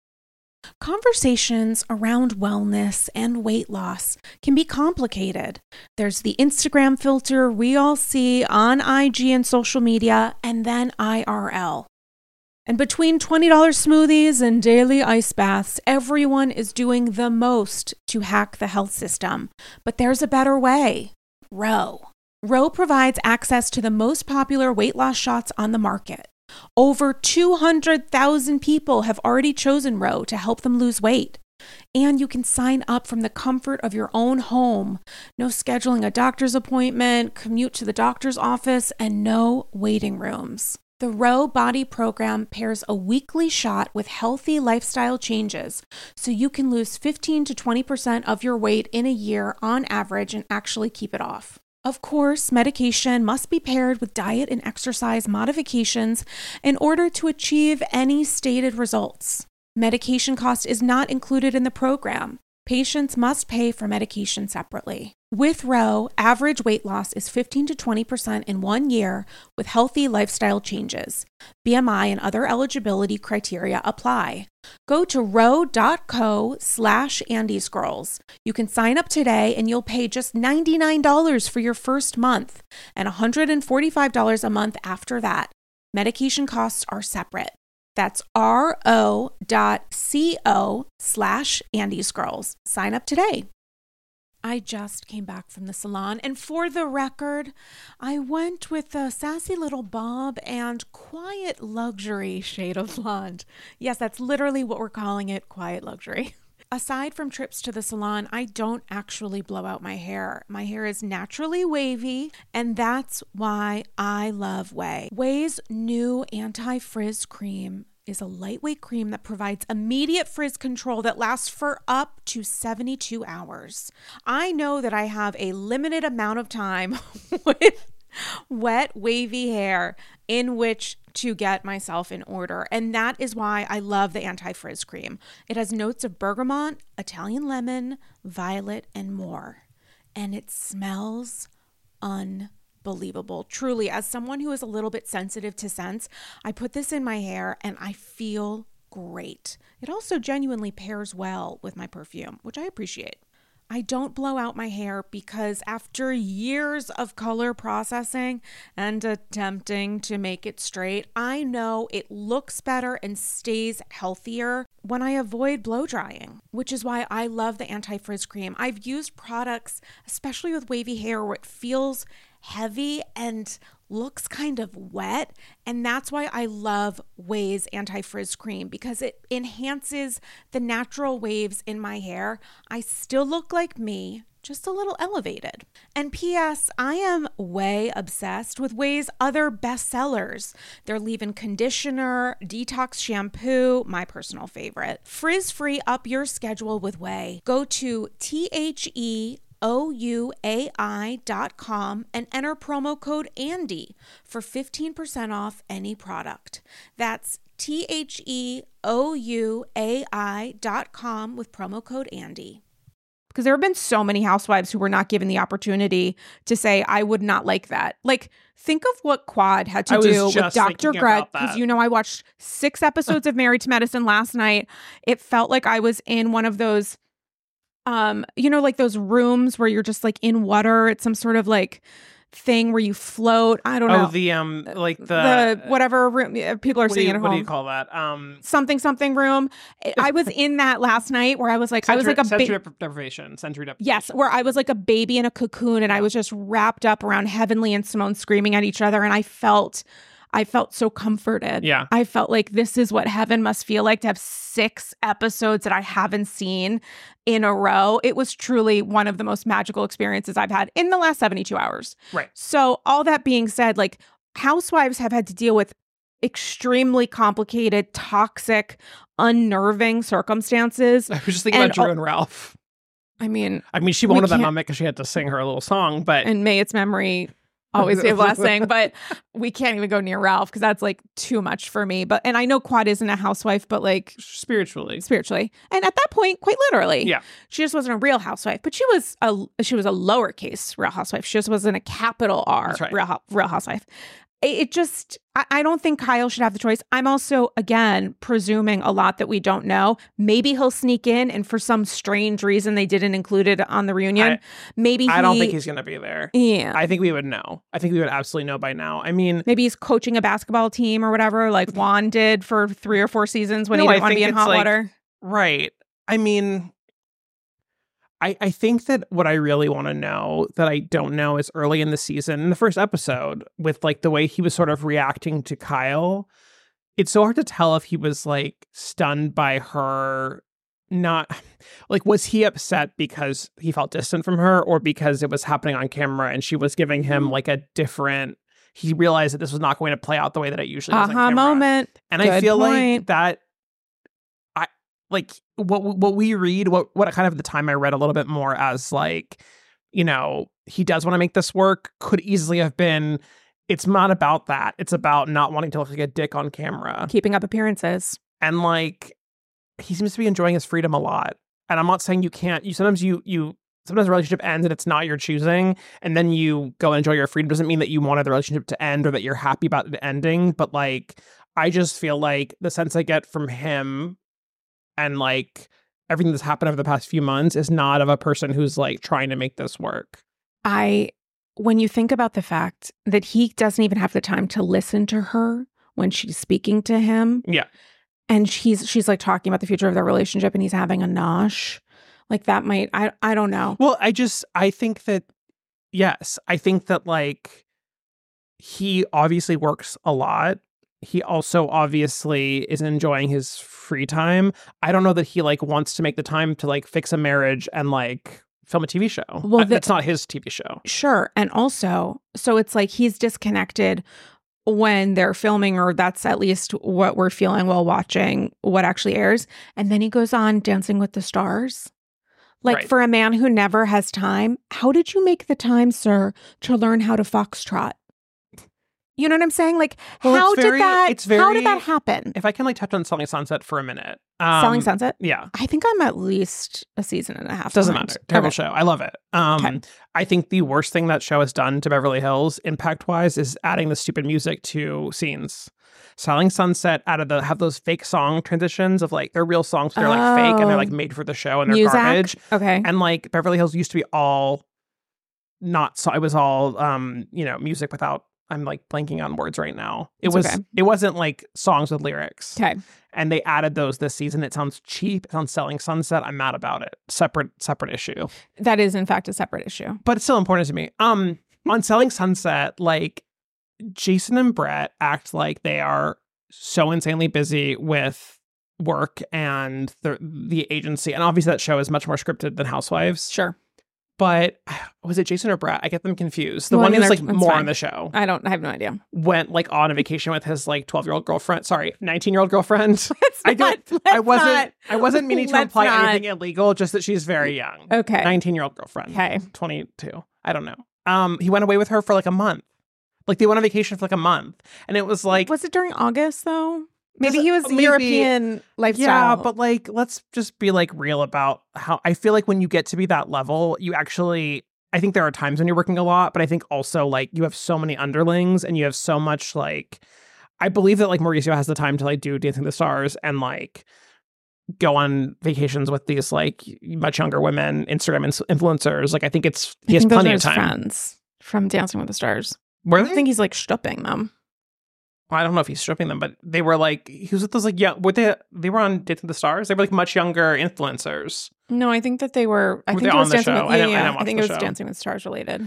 Conversations around wellness and weight loss can be complicated. There's the Instagram filter we all see on IG and social media, and then IRL. And between $20 smoothies and daily ice baths, everyone is doing the most to hack the health system. But there's a better way. Ro. Ro provides access to the most popular weight loss shots on the market. Over 200,000 people have already chosen Ro to help them lose weight. And you can sign up from the comfort of your own home. No scheduling a doctor's appointment, commute to the doctor's office, and no waiting rooms. The Ro Body Program pairs a weekly shot with healthy lifestyle changes, so you can lose 15 to 20% of your weight in a year on average and actually keep it off. Of course, medication must be paired with diet and exercise modifications in order to achieve any stated results. Medication cost is not included in the program. Patients must pay for medication separately. With Ro, average weight loss is 15 to 20% in 1 year with healthy lifestyle changes. BMI and other eligibility criteria apply. Go to ro.co/AndyScrolls. You can sign up today and you'll pay just $99 for your first month and $145 a month after that. Medication costs are separate. That's ro.co/AndyScrolls. Sign up today. I just came back from the salon, and for the record, I went with a sassy little bob and quiet luxury shade of blonde. Yes, that's literally what we're calling it, quiet luxury. Aside from trips to the salon, I don't actually blow out my hair. My hair is naturally wavy, and that's why I love Ouai. Ouai's new anti-frizz cream is a lightweight cream that provides immediate frizz control that lasts for up to 72 hours. I know that I have a limited amount of time with wet, wavy hair in which to get myself in order. And that is why I love the anti-frizz cream. It has notes of bergamot, Italian lemon, violet, and more. And it smells unbelievable. Truly, as someone who is a little bit sensitive to scents, I put this in my hair and I feel great. It also genuinely pairs well with my perfume, which I appreciate. I don't blow out my hair because after years of color processing and attempting to make it straight, I know it looks better and stays healthier when I avoid blow drying, which is why I love the anti-frizz cream. I've used products, especially with wavy hair, where it feels heavy and looks kind of wet. And that's why I love Ouai's anti-frizz cream, because it enhances the natural waves in my hair. I still look like me, just a little elevated. And P.S., I am way obsessed with Ouai's other bestsellers. Their leave-in conditioner, detox shampoo, my personal favorite. Frizz-free up your schedule with Ouai. Go to TheOuai.com and enter promo code Andy for 15% off any product. That's TheOuai.com with promo code Andy. Because there have been so many housewives who were not given the opportunity to say, I would not like that. Like, think of what Quad had to do with Dr. Greg. Because, you know, I watched 6 episodes of Married to Medicine last night. It felt like I was in one of those, you know, like those rooms where you're just like in water. It's some sort of like thing where you float. I don't know. Oh, the like the whatever room people are saying at home. What do you call that? Something room. I was in that last night where I was like, sensory deprivation. Yes, where I was like a baby in a cocoon, and I was just wrapped up around Heavenly and Simone screaming at each other, and I felt so comforted. Yeah. I felt like this is what heaven must feel like, to have 6 episodes that I haven't seen in a row. It was truly one of the most magical experiences I've had in the last 72 hours. Right. So all that being said, like, housewives have had to deal with extremely complicated, toxic, unnerving circumstances. I was just thinking about Drew and Ralph. I mean, she won't have that moment because she had to sing her little song, but... And may its memory always be a blessing, but we can't even go near Ralph because that's like too much for me. And I know Quad isn't a housewife, but like spiritually, and at that point, quite literally, yeah, she just wasn't a real housewife, but she was a lowercase Real Housewife. She just wasn't a capital R Real Housewife. It just, I don't think Kyle should have the choice. I'm also, again, presuming a lot that we don't know. Maybe he'll sneak in, and for some strange reason, they didn't include it on the reunion. I don't think he's going to be there. Yeah. I think we would know. I think we would absolutely know by now. I mean, maybe he's coaching a basketball team or whatever, like Juan did for 3 or 4 seasons when he didn't want to be in hot water. Right. I mean, I think that what I really want to know that I don't know is early in the season, in the first episode, with like the way he was sort of reacting to Kyle, it's so hard to tell if he was like stunned by her. Not like, was he upset because he felt distant from her, or because it was happening on camera and she was giving him like a different, he realized that this was not going to play out the way that it usually does on camera. Moment. And Good I feel point. like that, like what we read, what kind of at the time I read a little bit more as like, you know, he does want to make this work, could easily have been, it's not about that. It's about not wanting to look like a dick on camera. Keeping up appearances. And like, he seems to be enjoying his freedom a lot. and I'm not saying you can't, sometimes a relationship ends and it's not your choosing, and then you go and enjoy your freedom. Doesn't mean that you wanted the relationship to end or that you're happy about it ending. But like, I just feel like the sense I get from him and like everything that's happened over the past few months is not of a person who's like trying to make this work. When you think about the fact that he doesn't even have the time to listen to her when she's speaking to him. Yeah. And she's like talking about the future of their relationship and he's having a nosh. Like that might, I don't know. Well, I think that, yes, I think that like he obviously works a lot. He also obviously is enjoying his free time. I don't know that he like wants to make the time to like fix a marriage and like film a TV show. Well, that's not his TV show. Sure. And also, so it's like he's disconnected when they're filming, or that's at least what we're feeling while watching what actually airs. And then he goes on Dancing with the Stars. Like, right. For a man who never has time, how did you make the time, sir, to learn how to foxtrot? You know what I'm saying? Like, well, how did that happen? If I can like touch on Selling Sunset for a minute. Selling Sunset? Yeah. I think I'm at least a season and a half. Doesn't matter. Terrible show. I love it. Okay. I think the worst thing that show has done to Beverly Hills, impact-wise, is adding the stupid music to scenes. Selling Sunset have those fake song transitions of like they're real songs, but they're like fake and they're like made for the show and they're Muzak? garbage. Okay. And like Beverly Hills used to be all not so it was all music without, I'm like blanking on words right now. It wasn't like songs with lyrics. Okay. And they added those this season. It sounds cheap. It's on Selling Sunset. I'm mad about it. Separate issue. That is in fact a separate issue. But it's still important to me. On Selling Sunset, like Jason and Brett act like they are so insanely busy with work and the agency. And obviously that show is much more scripted than Housewives. Sure. But was it Jason or Brett? I get them confused. The one who's like more on the show. I have no idea. Went like on a vacation with his like 12-year-old girlfriend. Sorry, 19-year-old girlfriend. I wasn't meaning to imply anything illegal, just that she's very young. Okay. 19-year-old girlfriend. Okay. 22. I don't know. He went away with her for like a month. Like they went on vacation for like a month. And it was like, was it during August though? Maybe he was European lifestyle. Yeah, but like, let's just be like real about how I feel like when you get to be that level, you actually, I think there are times when you're working a lot, but I think also like you have so many underlings and you have so much like, I believe that like Mauricio has the time to like do Dancing with the Stars and like go on vacations with these like much younger women, Instagram influencers. Like I think he has plenty of time. Friends from Dancing with the Stars. Were they? I think he's like stripping them. I don't know if he's stripping them, but they were like, he was with those like, yeah, they were on Dancing with the Stars. They were like much younger influencers. No, I think that they were. I think it was Dancing with, I think it was Dancing with Stars related.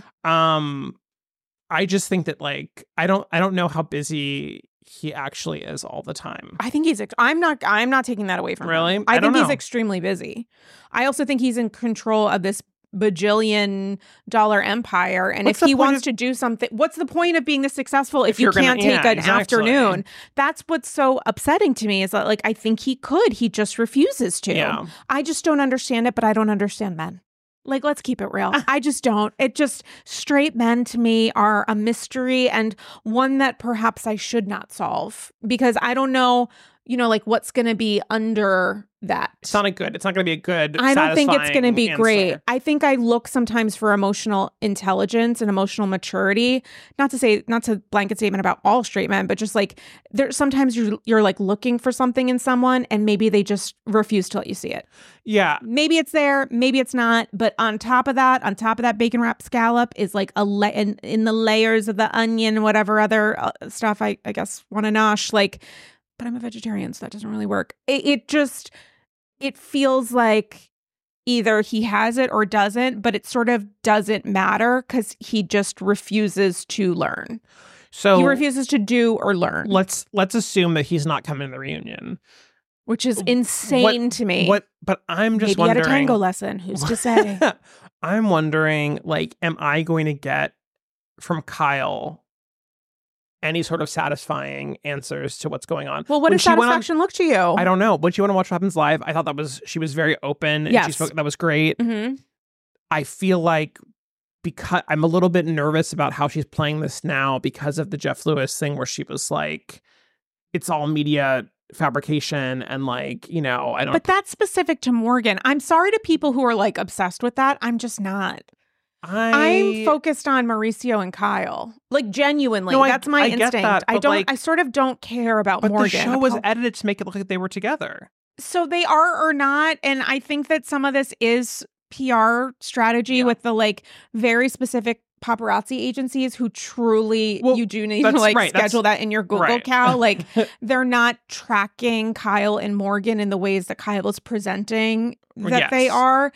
I just think that like, I don't know how busy he actually is all the time. I think I'm not taking that away from him. Really? I think he's extremely busy. I also think he's in control of this bajillion-dollar empire, and if he wants to do something, what's the point of being this successful if you can't take an afternoon? That's what's so upsetting to me, is that like I think he just refuses to. Yeah. I just don't understand it, but I don't understand men. Like, let's keep it real. I just don't. Straight men to me are a mystery, and one that perhaps I should not solve, because I don't know, like what's going to be under that. It's not going to be a good, I don't think it's going to be answer. Great. I think I look sometimes for emotional intelligence and emotional maturity. Not to blanket statement about all straight men, but just like sometimes you're like looking for something in someone and maybe they just refuse to let you see it. Yeah. Maybe it's there, maybe it's not. But on top of that bacon wrapped scallop is like in the layers of the onion, whatever other stuff I guess want to nosh. Like, but I'm a vegetarian, so that doesn't really work. It feels like either he has it or doesn't, but it sort of doesn't matter because he just refuses to learn. So he refuses to do or learn. Let's assume that he's not coming to the reunion, which is insane to me. But I'm just maybe wondering. At a tango lesson, who's to say? I'm wondering, like, am I going to get from Kyle any sort of satisfying answers to what's going on? Well, what does satisfaction look to you? I don't know. When she went on Watch What Happens Live, I thought she was very open. And yes. that was great. Mm-hmm. I feel like because I'm a little bit nervous about how she's playing this now because of the Jeff Lewis thing where she was like, it's all media fabrication and like, you know, I don't. But that's specific to Morgan. I'm sorry to people who are like obsessed with that. I'm just not. I'm focused on Mauricio and Kyle. Like genuinely, No, that's my instinct. That, I don't. like, I sort of don't care about but Morgan. The show was edited to make it look like they were together. So they are or not, and I think that some of this is PR strategy with the like very specific paparazzi agencies who truly you do need to like schedule that in your Google Cal. Like they're not tracking Kyle and Morgan in the ways that Kyle is presenting that they are.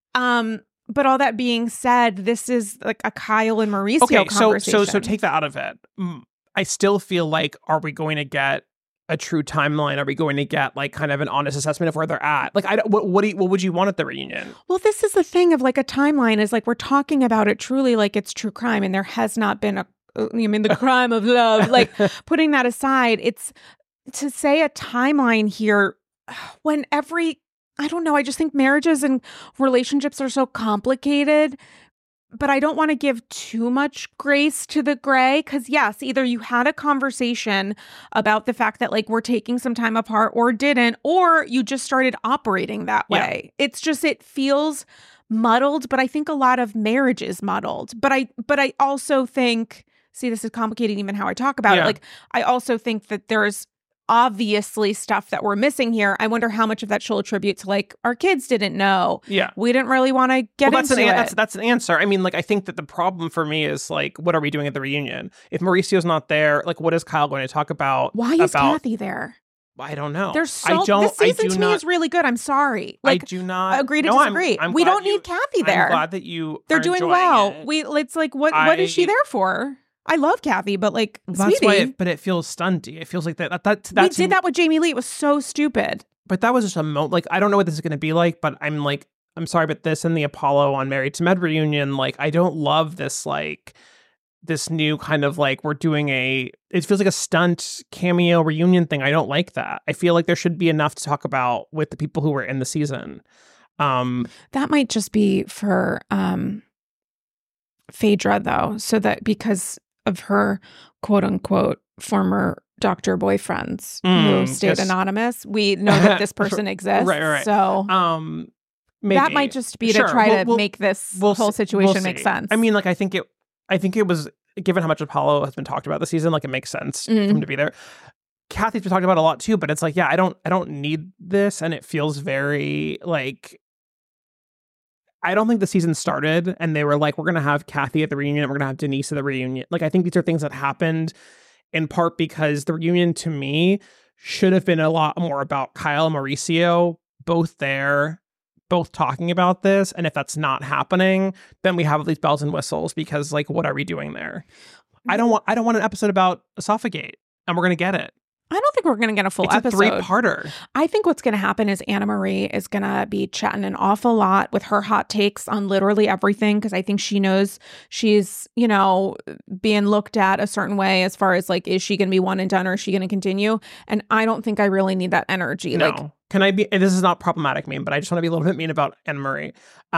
But all that being said, this is like a Kyle and Mauricio conversation. So take that out of it. I still feel like, are we going to get a true timeline? Are we going to get like kind of an honest assessment of where they're at? Like, what would you want at the reunion? Well, this is the thing of like a timeline is like we're talking about it truly like it's true crime, and there has not been the crime of love. Like putting that aside, it's to say a timeline here when I don't know. I just think marriages and relationships are so complicated, but I don't want to give too much grace to the gray because, yes, either you had a conversation about the fact that like we're taking some time apart or didn't, or you just started operating that way. It's just, it feels muddled, but I think a lot of marriage is muddled. But I also think, see, this is complicated even how I talk about it. Like, I also think that there's obviously stuff that we're missing here. I wonder how much of that she'll attribute to like our kids didn't know. Yeah. We didn't really want to get into it. That's an answer. I mean, like, I think that the problem for me is like, what are we doing at the reunion? If Mauricio's not there, like, what is Kyle going to talk about? Why is Kathy there? I don't know. This season to me is really good. I'm sorry. Like, I do not agree to disagree. We don't need Kathy there. I'm glad that they're doing well. It's like, what is she there for? I love Kathy, but like, that's why. But it feels stunty. It feels like that. We did that with Jamie Lee. It was so stupid. But that was just a moment. Like, I don't know what this is going to be like. But I'm sorry, but this and the Apollo on Married to Med reunion, like, I don't love this. Like, this new kind of like we're doing it feels like a stunt cameo reunion thing. I don't like that. I feel like there should be enough to talk about with the people who were in the season. That might just be for Phaedra though, so that because of her quote unquote former doctor boyfriends who stayed anonymous, we know that this person exists. Right. So maybe. That might just be to try to make this whole situation make sense. I mean, like, I think it was, given how much Apollo has been talked about this season, like, it makes sense for him to be there. Kathy's been talked about a lot too, but it's like, I don't need this, and it feels very like, I don't think the season started and they were like, we're going to have Kathy at the reunion and we're going to have Denise at the reunion. Like, I think these are things that happened in part because the reunion to me should have been a lot more about Kyle and Mauricio, both there, both talking about this. And if that's not happening, then we have all these bells and whistles because, like, what are we doing there? I don't want an episode about Esophagate, and we're going to get it. I don't think we're going to get a full episode. It's a three-parter. I think what's going to happen is Anna Marie is going to be chatting an awful lot with her hot takes on literally everything because I think she knows she's, being looked at a certain way as far as like, is she going to be one and done or is she going to continue? And I don't think I really need that energy. No. Like, can I be, this is not problematic mean, but I just want to be a little bit mean about Anna Marie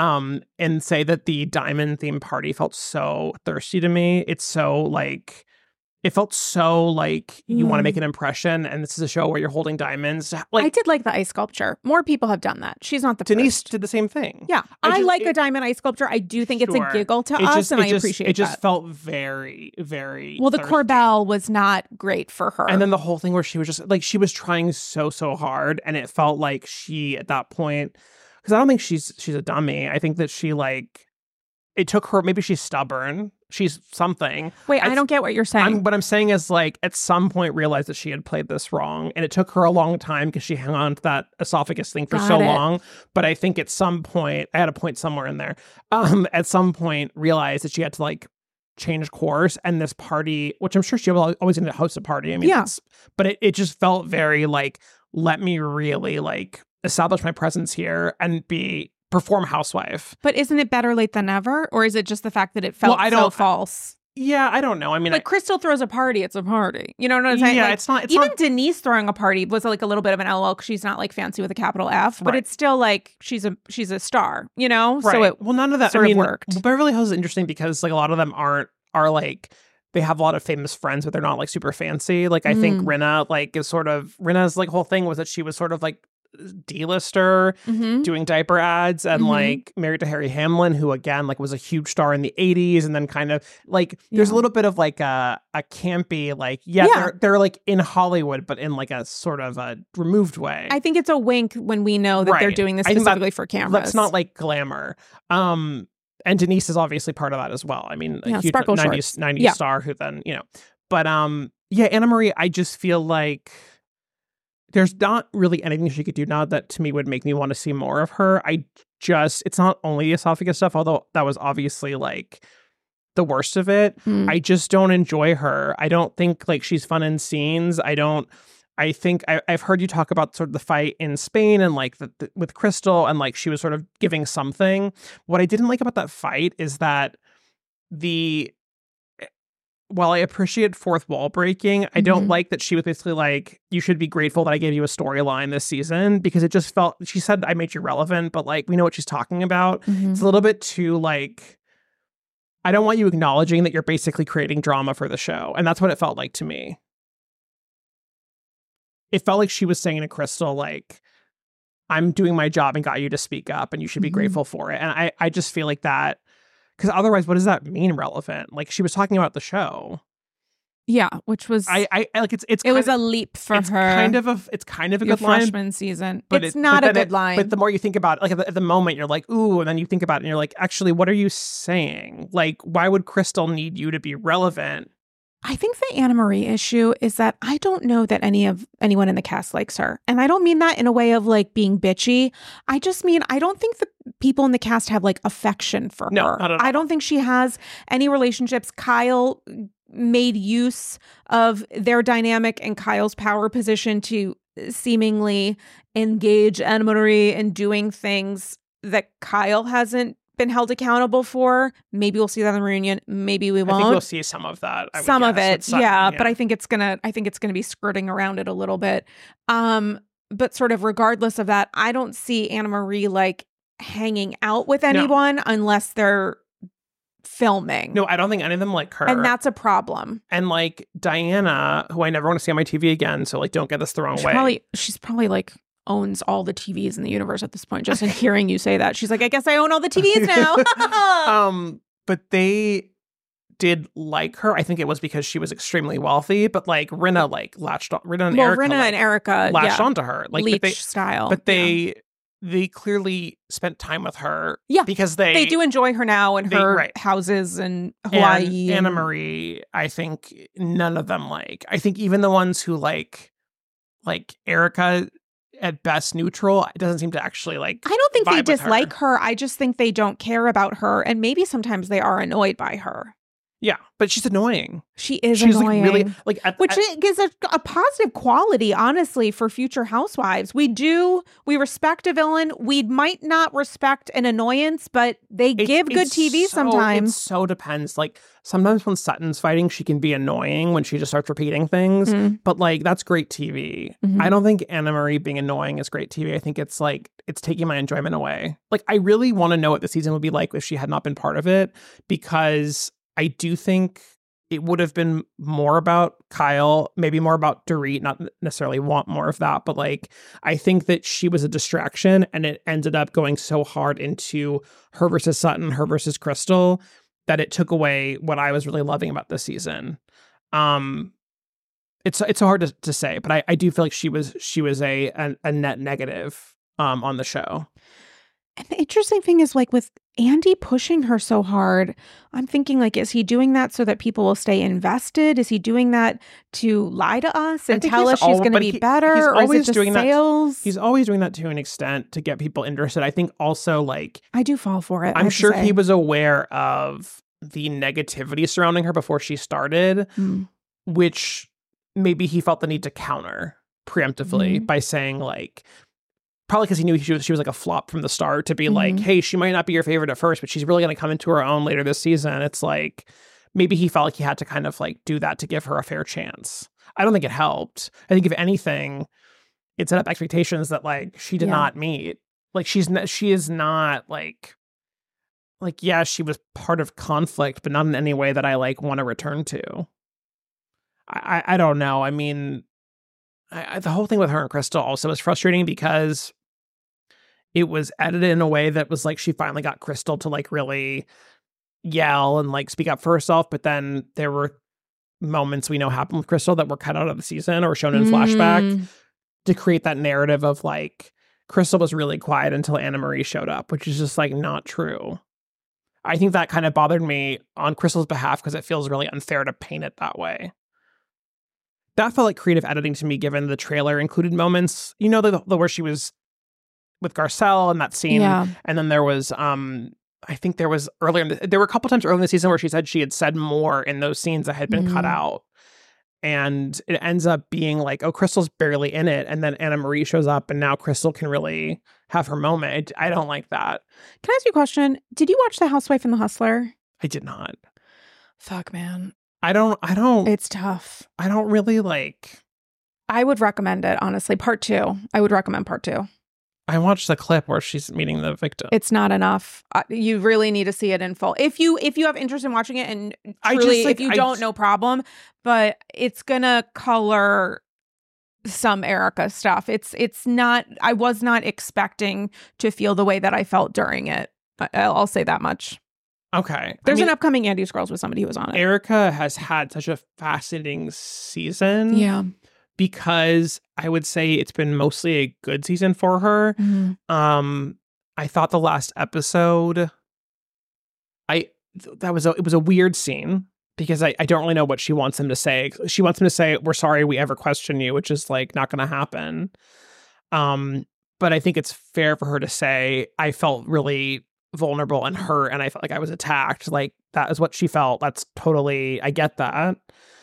and say that the diamond theme party felt so thirsty to me. It's so like, it felt so like you want to make an impression, and this is a show where you're holding diamonds. Like, I did like the ice sculpture. More people have done that. She's not the Denise first. did the same thing. Yeah, I like a diamond ice sculpture. I do think it's a giggle to us, and I appreciate it. It just felt very, very well. The thirsty. Corbell was not great for her, and then the whole thing where she was just like she was trying so hard, and it felt like she at that point, because I don't think she's a dummy. I think that she like it took her. Maybe she's stubborn. She's something. Wait, I don't get what you're saying. What I'm saying is, like, at some point realized that she had played this wrong. And it took her a long time because she hung on to that esophagus thing for long. But I think at some point, I had a point somewhere in there, at some point realized that she had to, like, change course. And this party, which I'm sure she was always going to host a party. I mean, but it just felt very, like, let me really, like, establish my presence here and perform housewife. But isn't it better late than never? Or is it just the fact that it felt so false? Yeah, I don't know. I mean, like Crystal throws a party, it's a party. You know what I'm saying? Yeah, like, it's not. Even Denise throwing a party was like a little bit of an LOL because she's not like fancy with a capital F, but it's still like she's a star, you know? Right. So none of that sort of worked. Beverly Hills is interesting because like a lot of them are like they have a lot of famous friends, but they're not like super fancy. Like I think Rinna like is sort of Rinna's like whole thing was that she was sort of like D-lister doing diaper ads and like married to Harry Hamlin, who again like was a huge star in the 80s, and then kind of like there's a little bit of like a campy like they're like in Hollywood but in like a sort of a removed way. I think it's a wink when we know that they're doing this specifically for cameras. That's not like glamour. And Denise is obviously part of that as well. I mean, a huge sparkle 90s star who then, but Anna Marie, I just feel like there's not really anything she could do now that to me would make me want to see more of her. It's not only the esophagus stuff, although that was obviously like the worst of it. I just don't enjoy her. I don't think like she's fun in scenes. I think I've heard you talk about sort of the fight in Spain and like with Crystal and like she was sort of giving something. What I didn't like about that fight is that while I appreciate fourth wall breaking, I don't like that she was basically like, you should be grateful that I gave you a storyline this season, because it just felt, she said I made you relevant, but like we know what she's talking about. It's a little bit too like, I don't want you acknowledging that you're basically creating drama for the show. And that's what it felt like to me. It felt like she was saying to Crystal, like, I'm doing my job and got you to speak up and you should be grateful for it. And I just feel like that, because otherwise, what does that mean relevant? Like she was talking about the show. Yeah, which was I like it was a leap for it's her. It's kind of a Your good line. freshman season. But it's not a good line. But the more you think about it, like at the moment, you're like, ooh, and then you think about it and you're like, actually, what are you saying? Like, why would Crystal need you to be relevant? I think the Anna Marie issue is that I don't know that anyone in the cast likes her. And I don't mean that in a way of like being bitchy. I just mean I don't think the people in the cast have like affection for her. Not at all. I don't think she has any relationships. Kyle made use of their dynamic and Kyle's power position to seemingly engage Anna Marie in doing things that Kyle hasn't been held accountable for. Maybe we'll see that in the reunion. Maybe we won't. I think we'll see some of that. Some of it, yeah. But I think it's gonna be skirting around it a little bit. But sort of regardless of that, I don't see Anna Marie like hanging out with anyone unless they're filming. No, I don't think any of them like her. And that's a problem. And like Diana, who I never want to see on my TV again, so like don't get this the wrong way. She's probably like owns all the TVs in the universe at this point. Just in hearing you say that, she's like, I guess I own all the TVs now. But they did like her. I think it was because she was extremely wealthy. But like Rinna, like latched on. Rinna and Erica latched onto her, like leech style. But they clearly spent time with her. Yeah, because they do enjoy her now and her houses in Hawaii. And Anna Marie, I think none of them like. I think even the ones who like Erica, at best neutral, it doesn't seem to actually like. I don't think they dislike her. I just think they don't care about her, and maybe sometimes they are annoyed by her. Yeah, but she's annoying. She's like annoying. really like, which gives a positive quality, honestly, for future housewives. We respect a villain. We might not respect an annoyance, but they give good TV sometimes. It so depends. Like sometimes when Sutton's fighting, she can be annoying when she just starts repeating things. But like that's great TV. I don't think Anna Marie being annoying is great TV. I think it's like it's taking my enjoyment away. Like I really want to know what the season would be like if she had not been part of it, because I do think it would have been more about Kyle, maybe more about Dorit, not necessarily want more of that, but like, I think that she was a distraction and it ended up going so hard into her versus Sutton, her versus Crystal, that it took away what I was really loving about this season. It's so hard to say, but I do feel like she was a net negative on the show. And the interesting thing is, like, with Andy pushing her so hard, I'm thinking, like, is he doing that so that people will stay invested? Is he doing that to lie to us and tell us she's going to be better? Or is it just sales? He's always doing that to an extent to get people interested. I think also, like... I do fall for it. I'm sure he was aware of the negativity surrounding her before she started, which maybe he felt the need to counter preemptively by saying, like... Probably because he knew she was like a flop from the start, to be like, hey, she might not be your favorite at first, but she's really going to come into her own later this season. It's like, maybe he felt like he had to kind of like do that to give her a fair chance. I don't think it helped. I think if anything, it set up expectations that like she did not meet. Like she is not like, like, yeah, she was part of conflict, but not in any way that I like want to return to. I don't know. I mean, the whole thing with her and Crystal also was frustrating because it was edited in a way that was like she finally got Crystal to like really yell and like speak up for herself, but then there were moments we know happened with Crystal that were cut out of the season or shown in flashback to create that narrative of like Crystal was really quiet until Anna Marie showed up, which is just like not true. I think that kind of bothered me on Crystal's behalf because it feels really unfair to paint it that way. That felt like creative editing to me, given the trailer included moments, you know, the where she was with Garcelle and that scene. Yeah. And then there was, I think there was there were a couple times early in the season where she had said more in those scenes that had been cut out. And it ends up being like, oh, Crystal's barely in it. And then Anna Marie shows up and now Crystal can really have her moment. I don't like that. Can I ask you a question? Did you watch The Housewife and the Hustler? I did not. Fuck, man. I don't. It's tough. I don't really like. I would recommend it, honestly. Part 2. I would recommend part 2. I watched the clip where she's meeting the victim. It's not enough. You really need to see it in full. If you have interest in watching it, and truly, if you don't, no problem. But it's gonna color some Erika stuff. It's not. I was not expecting to feel the way that I felt during it. I'll say that much. Okay. There's an upcoming Andy's Girls with somebody who was on it. Erika has had such a fascinating season. Yeah. Because I would say it's been mostly a good season for her. I thought the last episode, it was a weird scene because I don't really know what she wants him to say. She wants him to say, "We're sorry we ever question you," which is like not going to happen. But I think it's fair for her to say, "I felt really vulnerable and hurt, and I felt like I was attacked." Like that is what she felt. That's totally, I get that.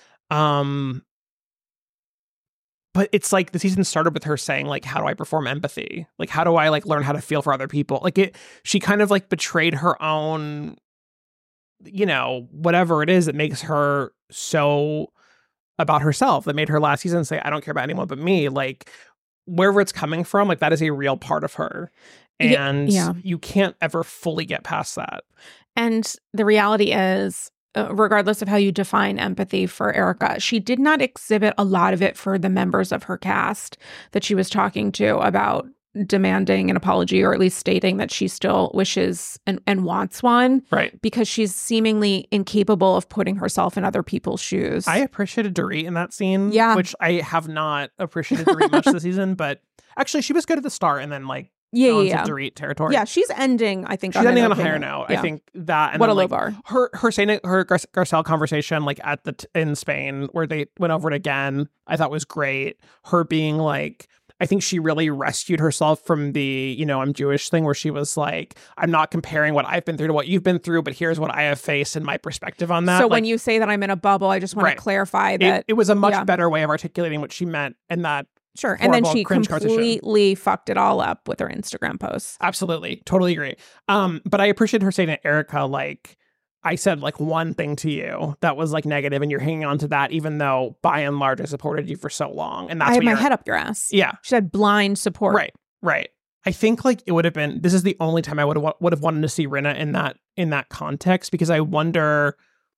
But it's like the season started with her saying, like, how do I perform empathy? Like, how do I like learn how to feel for other people? Like she kind of like betrayed her own, you know, whatever it is that makes her so about herself, that made her last season say, I don't care about anyone but me. Like wherever it's coming from, like that is a real part of her. And you can't ever fully get past that. And the reality is, regardless of how you define empathy for Erika, she did not exhibit a lot of it for the members of her cast that she was talking to about demanding an apology, or at least stating that she still wishes and wants one. Right. Because she's seemingly incapable of putting herself in other people's shoes. I appreciated Dorit in that scene, which I have not appreciated Dorit much this season, but actually she was good at the start and then like Dorit territory. Yeah, she's ending, I think. She's ending on a higher note. Yeah. I think that. And what then, a low like, bar. Her saying her Garcelle conversation, like in Spain, where they went over it again, I thought was great. Her being like, I think she really rescued herself from the, you know, I'm Jewish thing, where she was like, I'm not comparing what I've been through to what you've been through, but here's what I have faced and my perspective on that. So when you say that I'm in a bubble, I just want to clarify that it was a much better way of articulating what she meant, and that. Sure. And then she completely fucked it all up with her Instagram posts. Absolutely. Totally agree. But I appreciate her saying to Erika, like, I said like one thing to you that was like negative and you're hanging on to that, even though by and large I supported you for so long. And that's I had my head up your ass. Yeah. She had blind support. Right. I think like it would have been, this is the only time I would have wanted to see Rinna in that context, because I wonder,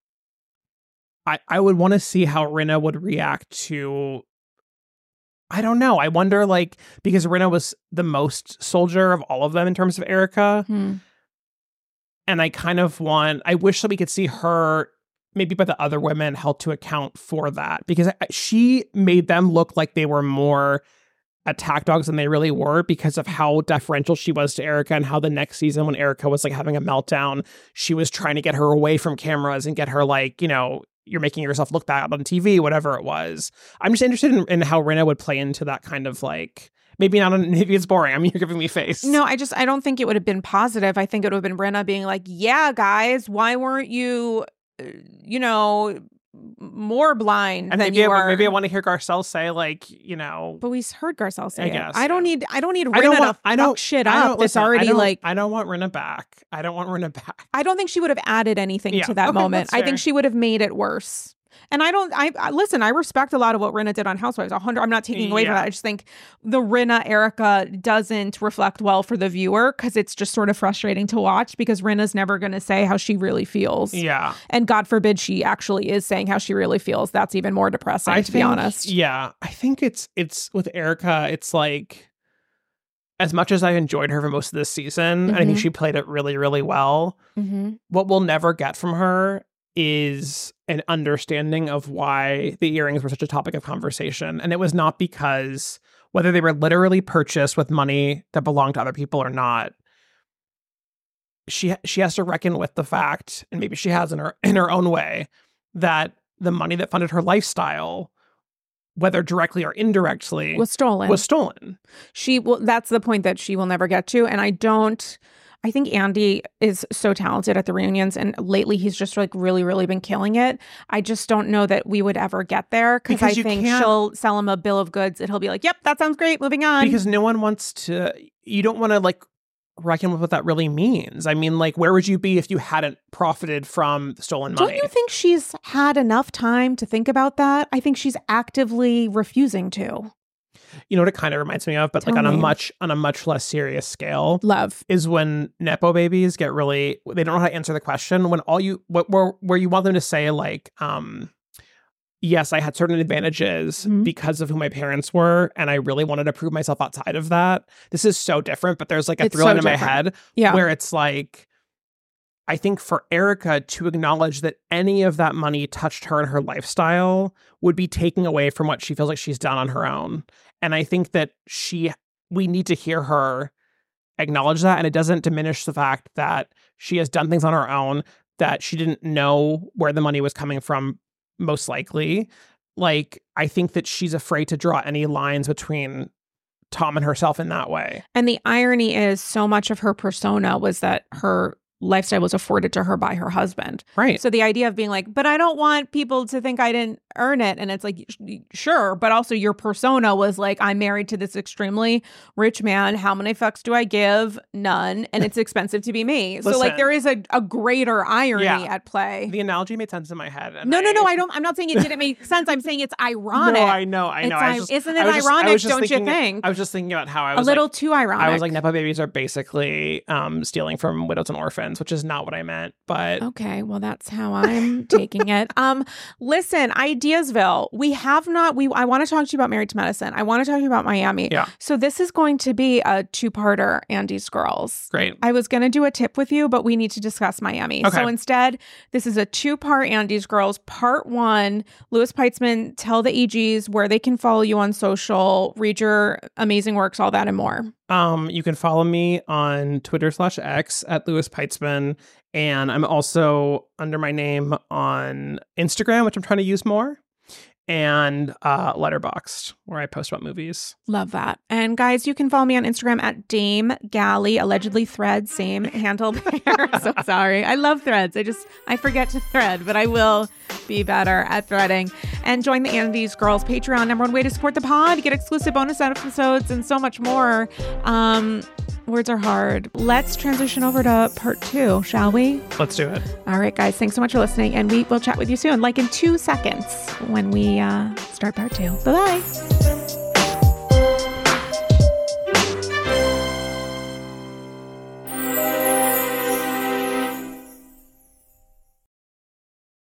I would want to see how Rinna would react to, I don't know. I wonder, like, because Rinna was the most soldier of all of them in terms of Erika. And I wish that we could see her, maybe by the other women, held to account for that. Because she made them look like they were more attack dogs than they really were, because of how deferential she was to Erika, and how the next season when Erika was like having a meltdown, she was trying to get her away from cameras and get her like, you know, you're making yourself look bad on TV, whatever it was. I'm just interested in how Rinna would play into that kind of like, maybe it's boring. I mean, you're giving me face. No, I don't think it would have been positive. I think it would have been Rinna being like, yeah, guys, why weren't you, you know, more blind and than you were? Maybe I want to hear Garcelle say, like, you know. But we heard Garcelle say I guess, I don't need Rinna to fuck shit up. It's already like, I don't want Rinna back. I don't want Rinna back. I don't think she would have added anything to that moment. I think she would have made it worse. And listen, I respect a lot of what Rinna did on Housewives. 100. I'm not taking away from that. I just think the Rinna Erica doesn't reflect well for the viewer because it's just sort of frustrating to watch because Rinna's never going to say how she really feels. Yeah. And God forbid she actually is saying how she really feels. That's even more depressing, to be honest. Yeah. I think it's with Erica, it's like, as much as I enjoyed her for most of this season, and I think she played it really, really well, what we'll never get from her is an understanding of why the earrings were such a topic of conversation. And it was not because whether they were literally purchased with money that belonged to other people or not, she has to reckon with the fact, and maybe she has in her own way, that the money that funded her lifestyle, whether directly or indirectly, was stolen. That's the point that she will never get to. And I think Andy is so talented at the reunions, and lately he's just like really, really been killing it. I just don't know that we would ever get there because I think she'll sell him a bill of goods and he'll be like, yep, that sounds great, moving on. Because no one wants to, you don't want to like reckon with what that really means. I mean, like, where would you be if you hadn't profited from the stolen money? Don't you think she's had enough time to think about that? I think she's actively refusing to. You know what it kind of reminds me of, but on a much less serious scale. Love is when Nepo babies get really, they don't know how to answer the question. When where you want them to say like, yes, I had certain advantages because of who my parents were, and I really wanted to prove myself outside of that. This is so different, but there's like a thrill in my head where it's like, I think for Erica to acknowledge that any of that money touched her and her lifestyle would be taking away from what she feels like she's done on her own. And I think that we need to hear her acknowledge that. And it doesn't diminish the fact that she has done things on her own, that she didn't know where the money was coming from, most likely. Like, I think that she's afraid to draw any lines between Tom and herself in that way. And the irony is so much of her persona was that her lifestyle was afforded to her by her husband. Right. So the idea of being like, but I don't want people to think I didn't earn it. And it's like, sure. But also your persona was like, I'm married to this extremely rich man. How many fucks do I give? None. And it's expensive to be me. Listen, so like there is a greater irony at play. The analogy made sense in my head. And no, I'm not saying it didn't make sense. I'm saying it's ironic. No, I know. Isn't it ironic, don't you think? I was just thinking about how I was a little too ironic. I was like, Nepo babies are basically stealing from widows and orphans, which is not what I meant. But okay, well, that's how I'm taking it. Listen, Ideasville, I want to talk to you about Married to Medicine. I want to talk to you about Miami. Yeah. So this is going to be a two-parter, Andy's Girls. Great. I was going to do a tip with you, but we need to discuss Miami. Okay. So instead, this is a two-part Andy's Girls. Part one, Louis Peitzman, tell the EGs where they can follow you on social, read your amazing works, all that and more. You can follow me on Twitter/X at Louis Peitzman. And I'm also under my name on Instagram, which I'm trying to use more, and Letterboxd, where I post about movies. Love that. And guys, you can follow me on Instagram at Dame Galley, allegedly Threads, same handle there. So sorry. I love Threads. I forget to thread, but I will be better at threading. And join the Andy's Girls Patreon, #1 way to support the pod, get exclusive bonus episodes, and so much more. Words are hard. Let's transition over to part 2, shall we? Let's do it. All right, guys. Thanks so much for listening. And we will chat with you soon, like in 2 seconds when we start part 2. Bye-bye.